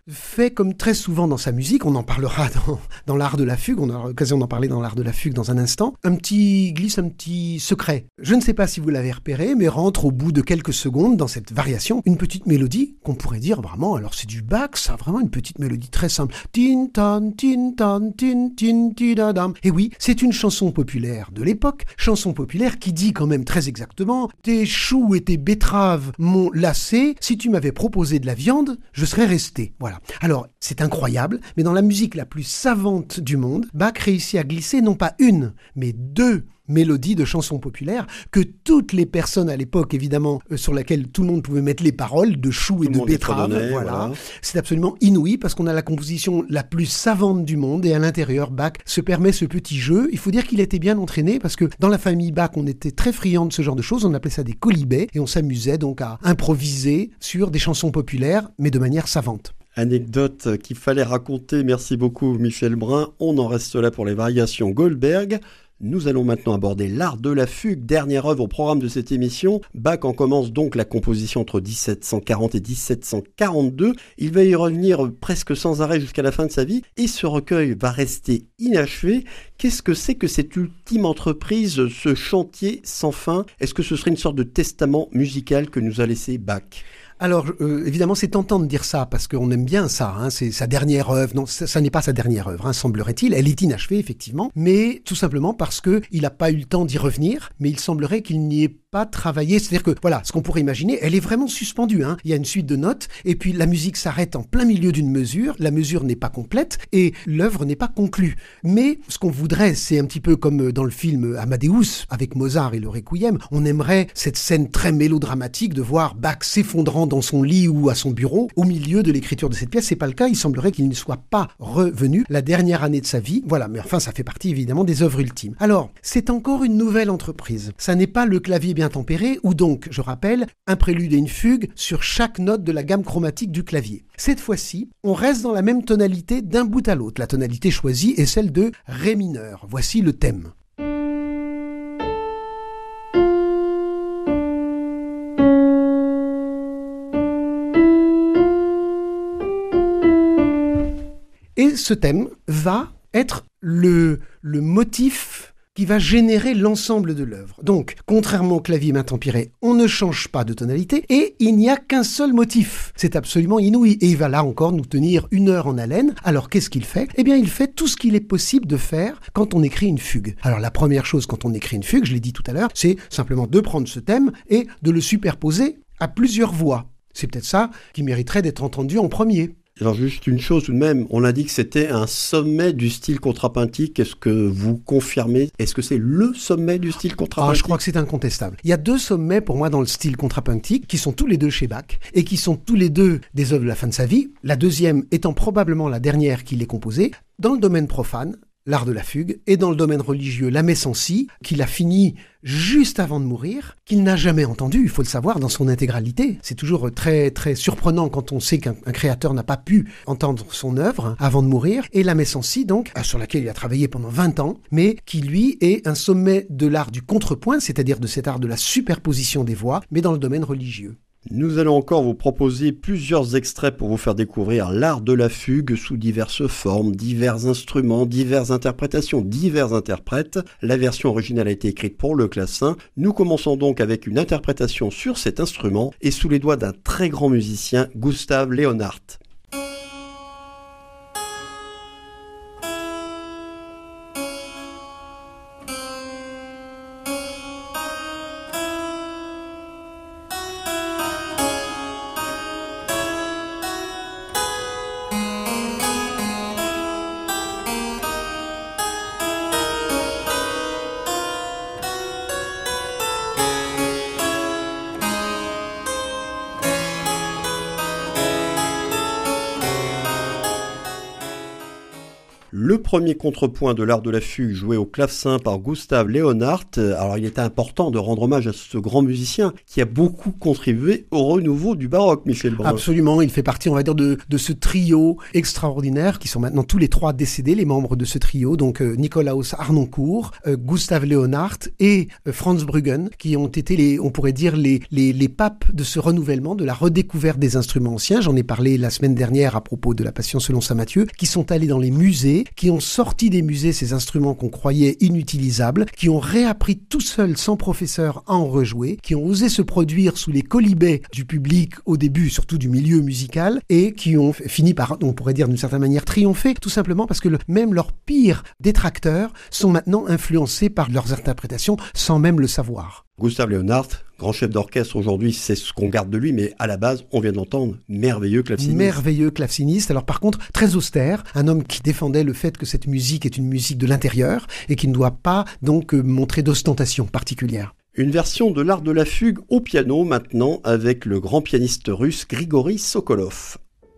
fait comme très souvent dans sa musique, on en parlera dans, dans l'art de la fugue, on aura l'occasion d'en parler dans l'art de la fugue dans un instant, un petit glisse, un petit secret. Je ne sais pas si vous l'avez repéré, mais rentre au bout de quelques secondes dans cette variation une petite mélodie qu'on pourrait dire vraiment, alors c'est du Bach, ça, vraiment une petite mélodie très simple. Tin tan, tin tan, tin tin tidadam. Et oui, c'est une chanson populaire de l'époque, chanson populaire qui dit quand même très exactement « Tes choux et tes betteraves m'ont lassé, si tu m'avais proposé de la viande, je serais resté. » Voilà. Alors, c'est incroyable, mais dans la musique la plus savante du monde, Bach réussit à glisser non pas une, mais deux mélodies de chansons populaires que toutes les personnes à l'époque, évidemment, euh, sur laquelle tout le monde pouvait mettre les paroles de choux et de betteraves. Voilà. voilà. C'est absolument inouï parce qu'on a la composition la plus savante du monde et à l'intérieur, Bach se permet ce petit jeu. Il faut dire qu'il était bien entraîné parce que dans la famille Bach, on était très friand de ce genre de choses. On appelait ça des quolibets et on s'amusait donc à improviser sur des chansons populaires, mais de manière savante. Anecdote qu'il fallait raconter, merci beaucoup Michel Brun. On en reste là pour les variations Goldberg. Nous allons maintenant aborder l'art de la fugue, dernière œuvre au programme de cette émission. Bach en commence donc la composition entre dix-sept cent quarante et dix-sept cent quarante-deux. Il va y revenir presque sans arrêt jusqu'à la fin de sa vie et ce recueil va rester inachevé. Qu'est-ce que c'est que cette ultime entreprise, ce chantier sans fin? Est-ce que ce serait une sorte de testament musical que nous a laissé Bach ? Alors, euh, évidemment, c'est tentant de dire ça, parce qu'on aime bien ça, hein, c'est sa dernière œuvre. Non, ça, ça n'est pas sa dernière œuvre, hein, semblerait-il. Elle est inachevée, effectivement, mais tout simplement parce qu'il n'a pas eu le temps d'y revenir, mais il semblerait qu'il n'y ait pas travaillé. C'est-à-dire que, voilà, ce qu'on pourrait imaginer, elle est vraiment suspendue. Hein. Il y a une suite de notes, et puis la musique s'arrête en plein milieu d'une mesure, la mesure n'est pas complète, et l'œuvre n'est pas conclue. Mais ce qu'on voudrait, c'est un petit peu comme dans le film Amadeus, avec Mozart et le Requiem, on aimerait cette scène très mélodramatique de voir Bach s'effondrant dans son lit ou à son bureau, au milieu de l'écriture de cette pièce. C'est pas le cas, il semblerait qu'il ne soit pas revenu la dernière année de sa vie. Voilà, mais enfin, ça fait partie évidemment des œuvres ultimes. Alors, c'est encore une nouvelle entreprise. Ça n'est pas le clavier bien tempéré, ou donc, je rappelle, un prélude et une fugue sur chaque note de la gamme chromatique du clavier. Cette fois-ci, on reste dans la même tonalité d'un bout à l'autre. La tonalité choisie est celle de Ré mineur. Voici le thème. Et ce thème va être le, le motif qui va générer l'ensemble de l'œuvre. Donc, contrairement au clavier main tempéré, on ne change pas de tonalité et il n'y a qu'un seul motif. C'est absolument inouï. Et il va là encore nous tenir une heure en haleine. Alors, qu'est-ce qu'il fait ? Eh bien, il fait tout ce qu'il est possible de faire quand on écrit une fugue. Alors, la première chose quand on écrit une fugue, je l'ai dit tout à l'heure, c'est simplement de prendre ce thème et de le superposer à plusieurs voix. C'est peut-être ça qui mériterait d'être entendu en premier. Alors juste une chose tout de même, on a dit que c'était un sommet du style contrapuntique, est-ce que vous confirmez? Est-ce que c'est le sommet du style contrapuntique? Ah, je crois que c'est incontestable. Il y a deux sommets pour moi dans le style contrapuntique, qui sont tous les deux chez Bach, et qui sont tous les deux des œuvres de la fin de sa vie, la deuxième étant probablement la dernière qu'il ait composée, dans le domaine profane, l'art de la fugue, et dans le domaine religieux, la messe en si, qu'il a fini juste avant de mourir, qu'il n'a jamais entendu, il faut le savoir, dans son intégralité. C'est toujours très très surprenant quand on sait qu'un un créateur n'a pas pu entendre son œuvre avant de mourir, et la messe en si, donc, sur laquelle il a travaillé pendant vingt ans, mais qui, lui, est un sommet de l'art du contrepoint, c'est-à-dire de cet art de la superposition des voix, mais dans le domaine religieux. Nous allons encore vous proposer plusieurs extraits pour vous faire découvrir l'art de la fugue sous diverses formes, divers instruments, diverses interprétations, divers interprètes. La version originale a été écrite pour le clavecin. Nous commençons donc avec une interprétation sur cet instrument et sous les doigts d'un très grand musicien, Gustav Leonhardt. Le premier contrepoint de l'art de la fugue joué au clavecin par Gustav Leonhardt. Alors il était important de rendre hommage à ce grand musicien qui a beaucoup contribué au renouveau du baroque, Michel Brun. Absolument, il fait partie, on va dire, de, de ce trio extraordinaire qui sont maintenant tous les trois décédés, les membres de ce trio, donc euh, Nicolaus Harnoncourt, euh, Gustav Leonhardt et euh, Franz Bruggen, qui ont été les, on pourrait dire, les, les, les papes de ce renouvellement, de la redécouverte des instruments anciens. J'en ai parlé la semaine dernière à propos de la Passion selon saint Matthieu, qui sont allés dans les musées, qui ont sorti des musées ces instruments qu'on croyait inutilisables, qui ont réappris tout seuls, sans professeur, à en rejouer, qui ont osé se produire sous les quolibets du public au début, surtout du milieu musical, et qui ont fini par, on pourrait dire d'une certaine manière, triompher, tout simplement parce que le, même leurs pires détracteurs sont maintenant influencés par leurs interprétations sans même le savoir. Gustav Leonhardt, grand chef d'orchestre aujourd'hui, c'est ce qu'on garde de lui, mais à la base, on vient d'entendre, merveilleux claveciniste. Merveilleux claveciniste, alors par contre, très austère, un homme qui défendait le fait que cette musique est une musique de l'intérieur et qui ne doit pas donc montrer d'ostentation particulière. Une version de l'art de la fugue au piano maintenant avec le grand pianiste russe Grigori Sokolov.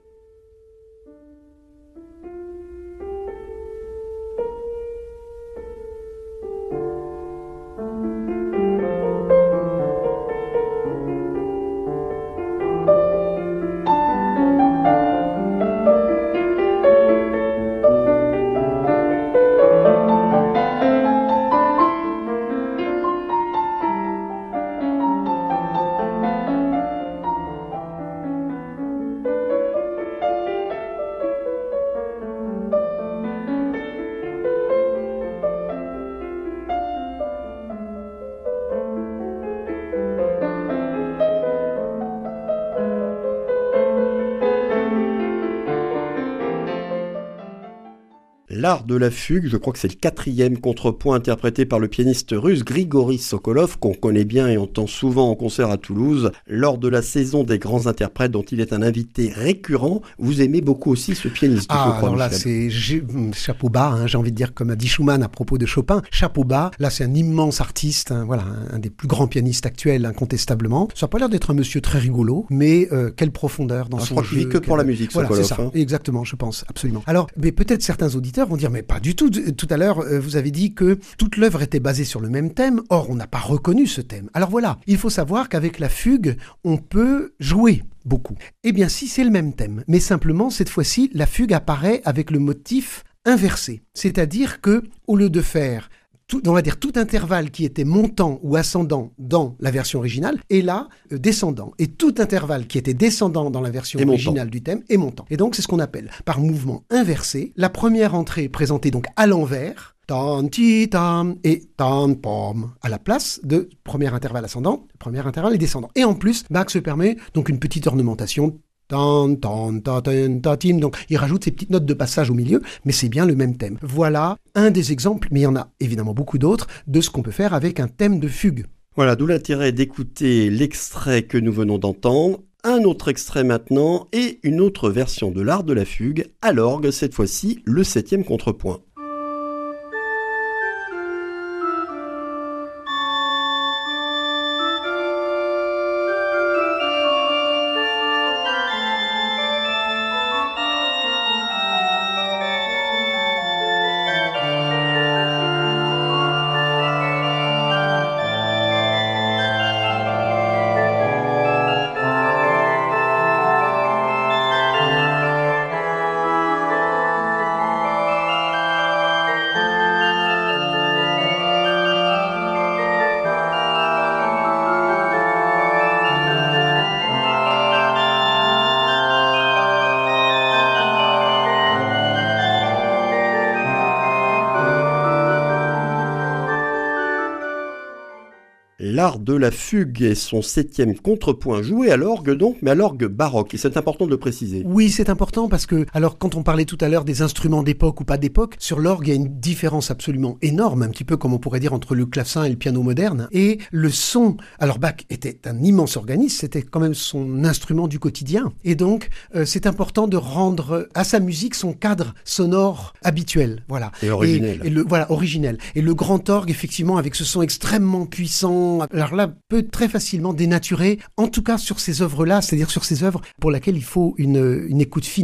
L'art de la fugue, je crois que c'est le quatrième contrepoint interprété par le pianiste russe Grigori Sokolov, qu'on connaît bien et entend souvent en concert à Toulouse, lors de la saison des grands interprètes dont il est un invité récurrent. Vous aimez beaucoup aussi ce pianiste, ah, je crois, alors là, Michel. c'est chapeau bas, hein, j'ai envie de dire, comme a dit Schumann à propos de Chopin, chapeau bas. Là, c'est un immense artiste, hein, voilà, un, un des plus grands pianistes actuels, incontestablement. Ça n'a pas l'air d'être un monsieur très rigolo, mais euh, quelle profondeur dans alors, son je crois jeu. qu'il vit que pour quelle... la musique, voilà, Sokolov. C'est ça, hein. Exactement, je pense, absolument. Alors, mais peut-être certains auditeurs vont dire, mais pas du tout. Tout à l'heure, vous avez dit que toute l'œuvre était basée sur le même thème. Or, on n'a pas reconnu ce thème. Alors voilà, il faut savoir qu'avec la fugue, on peut jouer beaucoup. Eh bien, si c'est le même thème, mais simplement, cette fois-ci, la fugue apparaît avec le motif inversé. C'est-à-dire que, au lieu de faire Tout, on va dire tout intervalle qui était montant ou ascendant dans la version originale est là euh, descendant. Et tout intervalle qui était descendant dans la version et originale montant. du thème est montant. Et donc c'est ce qu'on appelle par mouvement inversé. La première entrée est présentée donc à l'envers, tan ti tam et tan pom, à la place de premier intervalle ascendant, premier intervalle descendant. Et en plus, Bach se permet donc une petite ornementation. Tan, tan, ta, tan, ta, tim. Donc, il rajoute ces petites notes de passage au milieu, mais c'est bien le même thème. Voilà un des exemples, mais il y en a évidemment beaucoup d'autres, de ce qu'on peut faire avec un thème de fugue. Voilà, d'où l'intérêt d'écouter l'extrait que nous venons d'entendre. Un autre extrait maintenant et une autre version de l'art de la fugue, à l'orgue, cette fois-ci, le septième contrepoint. L'art de la fugue est son septième contrepoint joué à l'orgue donc, mais à l'orgue baroque. Et c'est important de le préciser. Oui, c'est important parce que, alors quand on parlait tout à l'heure des instruments d'époque ou pas d'époque, sur l'orgue, il y a une différence absolument énorme, un petit peu comme on pourrait dire entre le clavecin et le piano moderne. Et le son, alors Bach était un immense organiste, c'était quand même son instrument du quotidien. Et donc, euh, c'est important de rendre à sa musique son cadre sonore habituel. Voilà. Et originel. Et, et le, voilà, originel. Et le grand orgue, effectivement, avec ce son extrêmement puissant, alors là, peut très facilement dénaturer, en tout cas sur ces œuvres-là, c'est-à-dire sur ces œuvres pour lesquelles il faut une, une écoute fine.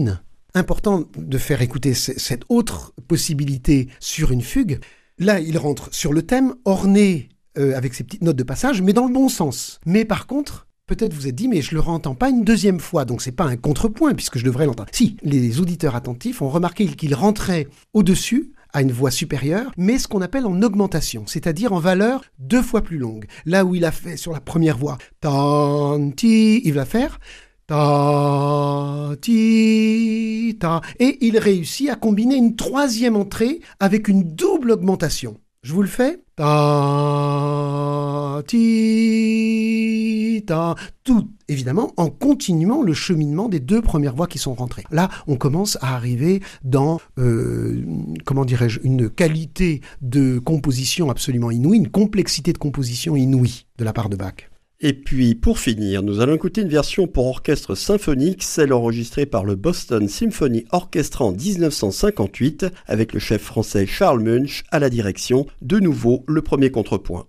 important de faire écouter c- cette autre possibilité sur une fugue. Là, il rentre sur le thème, orné euh, avec ses petites notes de passage, mais dans le bon sens. Mais par contre, peut-être vous êtes dit, mais je le entends pas une deuxième fois, donc c'est pas un contrepoint, puisque je devrais l'entendre. Si, les auditeurs attentifs ont remarqué qu'il rentrait au-dessus, à une voix supérieure, mais ce qu'on appelle en augmentation, c'est-à-dire en valeur deux fois plus longue. Là où il a fait sur la première voix, tanti, il va faire ta, ti, ta, et il réussit à combiner une troisième entrée avec une double augmentation. Je vous le fais. Ta, ti, ta, tout, évidemment, en continuant le cheminement des deux premières voix qui sont rentrées. Là, on commence à arriver dans, euh, comment dirais-je, une qualité de composition absolument inouïe, une complexité de composition inouïe de la part de Bach. Et puis, pour finir, nous allons écouter une version pour orchestre symphonique, celle enregistrée par le Boston Symphony Orchestra en dix-neuf cent cinquante-huit, avec le chef français Charles Munch à la direction. De nouveau, le premier contrepoint.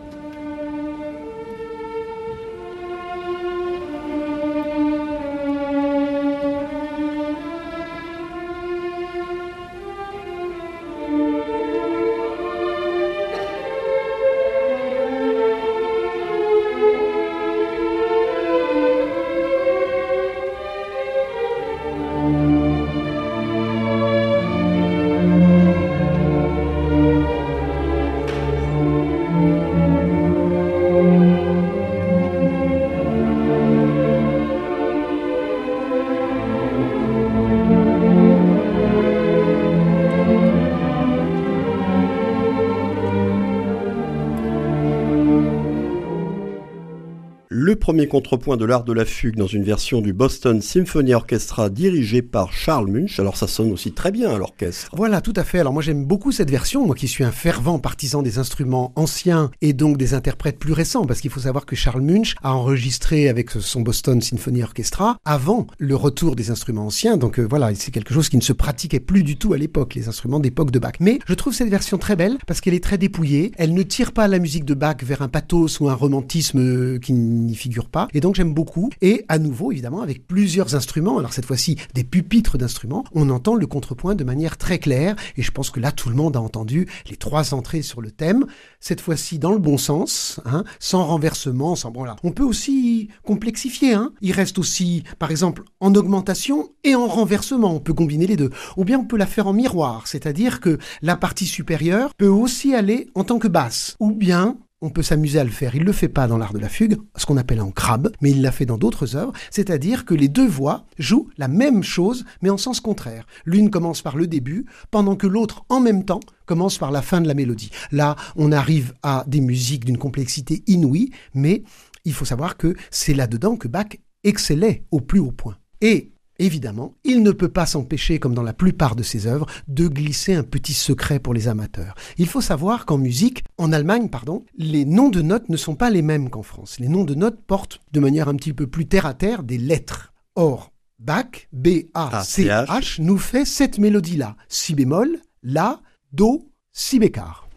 Le premier contrepoint de l'art de la fugue dans une version du Boston Symphony Orchestra dirigé par Charles Munch. Alors ça sonne aussi très bien à l'orchestre. Voilà, tout à fait. Alors moi j'aime beaucoup cette version, moi qui suis un fervent partisan des instruments anciens et donc des interprètes plus récents, parce qu'il faut savoir que Charles Munch a enregistré avec son Boston Symphony Orchestra avant le retour des instruments anciens. Donc euh, voilà, c'est quelque chose qui ne se pratiquait plus du tout à l'époque, les instruments d'époque de Bach. Mais je trouve cette version très belle parce qu'elle est très dépouillée. Elle ne tire pas la musique de Bach vers un pathos ou un romantisme qui n'y figure pas. Et donc j'aime beaucoup. Et à nouveau, évidemment, avec plusieurs instruments, alors cette fois-ci des pupitres d'instruments, on entend le contrepoint de manière très claire. Et je pense que là, tout le monde a entendu les trois entrées sur le thème. Cette fois-ci dans le bon sens, hein, sans renversement, sans bon là. On peut aussi complexifier. Hein. Il reste aussi, par exemple, en augmentation et en renversement. On peut combiner les deux. Ou bien on peut la faire en miroir, c'est-à-dire que la partie supérieure peut aussi aller en tant que basse. Ou bien on peut s'amuser à le faire. Il le fait pas dans l'art de la fugue, ce qu'on appelle en crabe, mais il l'a fait dans d'autres œuvres, c'est-à-dire que les deux voix jouent la même chose, mais en sens contraire. L'une commence par le début, pendant que l'autre, en même temps, commence par la fin de la mélodie. Là, on arrive à des musiques d'une complexité inouïe, mais il faut savoir que c'est là-dedans que Bach excellait au plus haut point. Et évidemment, il ne peut pas s'empêcher, comme dans la plupart de ses œuvres, de glisser un petit secret pour les amateurs. Il faut savoir qu'en musique, en Allemagne, pardon, les noms de notes ne sont pas les mêmes qu'en France. Les noms de notes portent, de manière un petit peu plus terre-à-terre, des lettres. Or, Bach, B A C H, nous fait cette mélodie-là. Si bémol, La, Do, Si bécard.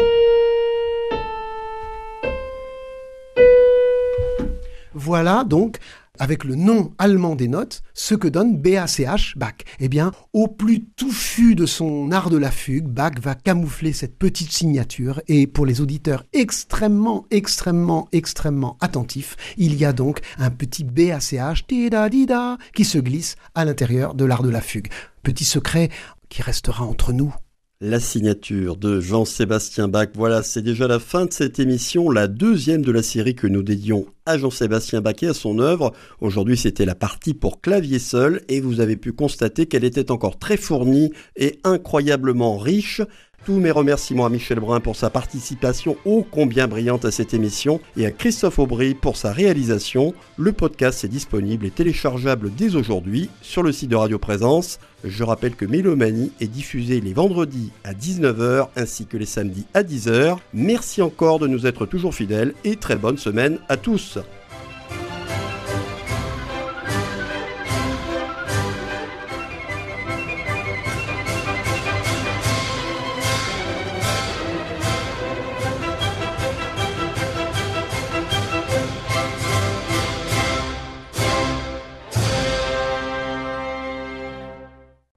Voilà donc, avec le nom allemand des notes, ce que donne B A C H, Bach. Eh bien, au plus touffu de son art de la fugue, Bach va camoufler cette petite signature et pour les auditeurs extrêmement, extrêmement, extrêmement attentifs, il y a donc un petit B A C H di-da-di-da, qui se glisse à l'intérieur de l'art de la fugue. Petit secret qui restera entre nous. La signature de Jean-Sébastien Bach. Voilà, c'est déjà la fin de cette émission, la deuxième de la série que nous dédions à Jean-Sébastien Bach et à son œuvre. Aujourd'hui, c'était la partie pour clavier seul et vous avez pu constater qu'elle était encore très fournie et incroyablement riche. Tous mes remerciements à Michel Brun pour sa participation ô combien brillante à cette émission et à Christophe Aubry pour sa réalisation. Le podcast est disponible et téléchargeable dès aujourd'hui sur le site de Radio Présence. Je rappelle que Mélomanie est diffusée les vendredis à dix-neuf heures ainsi que les samedis à dix heures. Merci encore de nous être toujours fidèles et très bonne semaine à tous.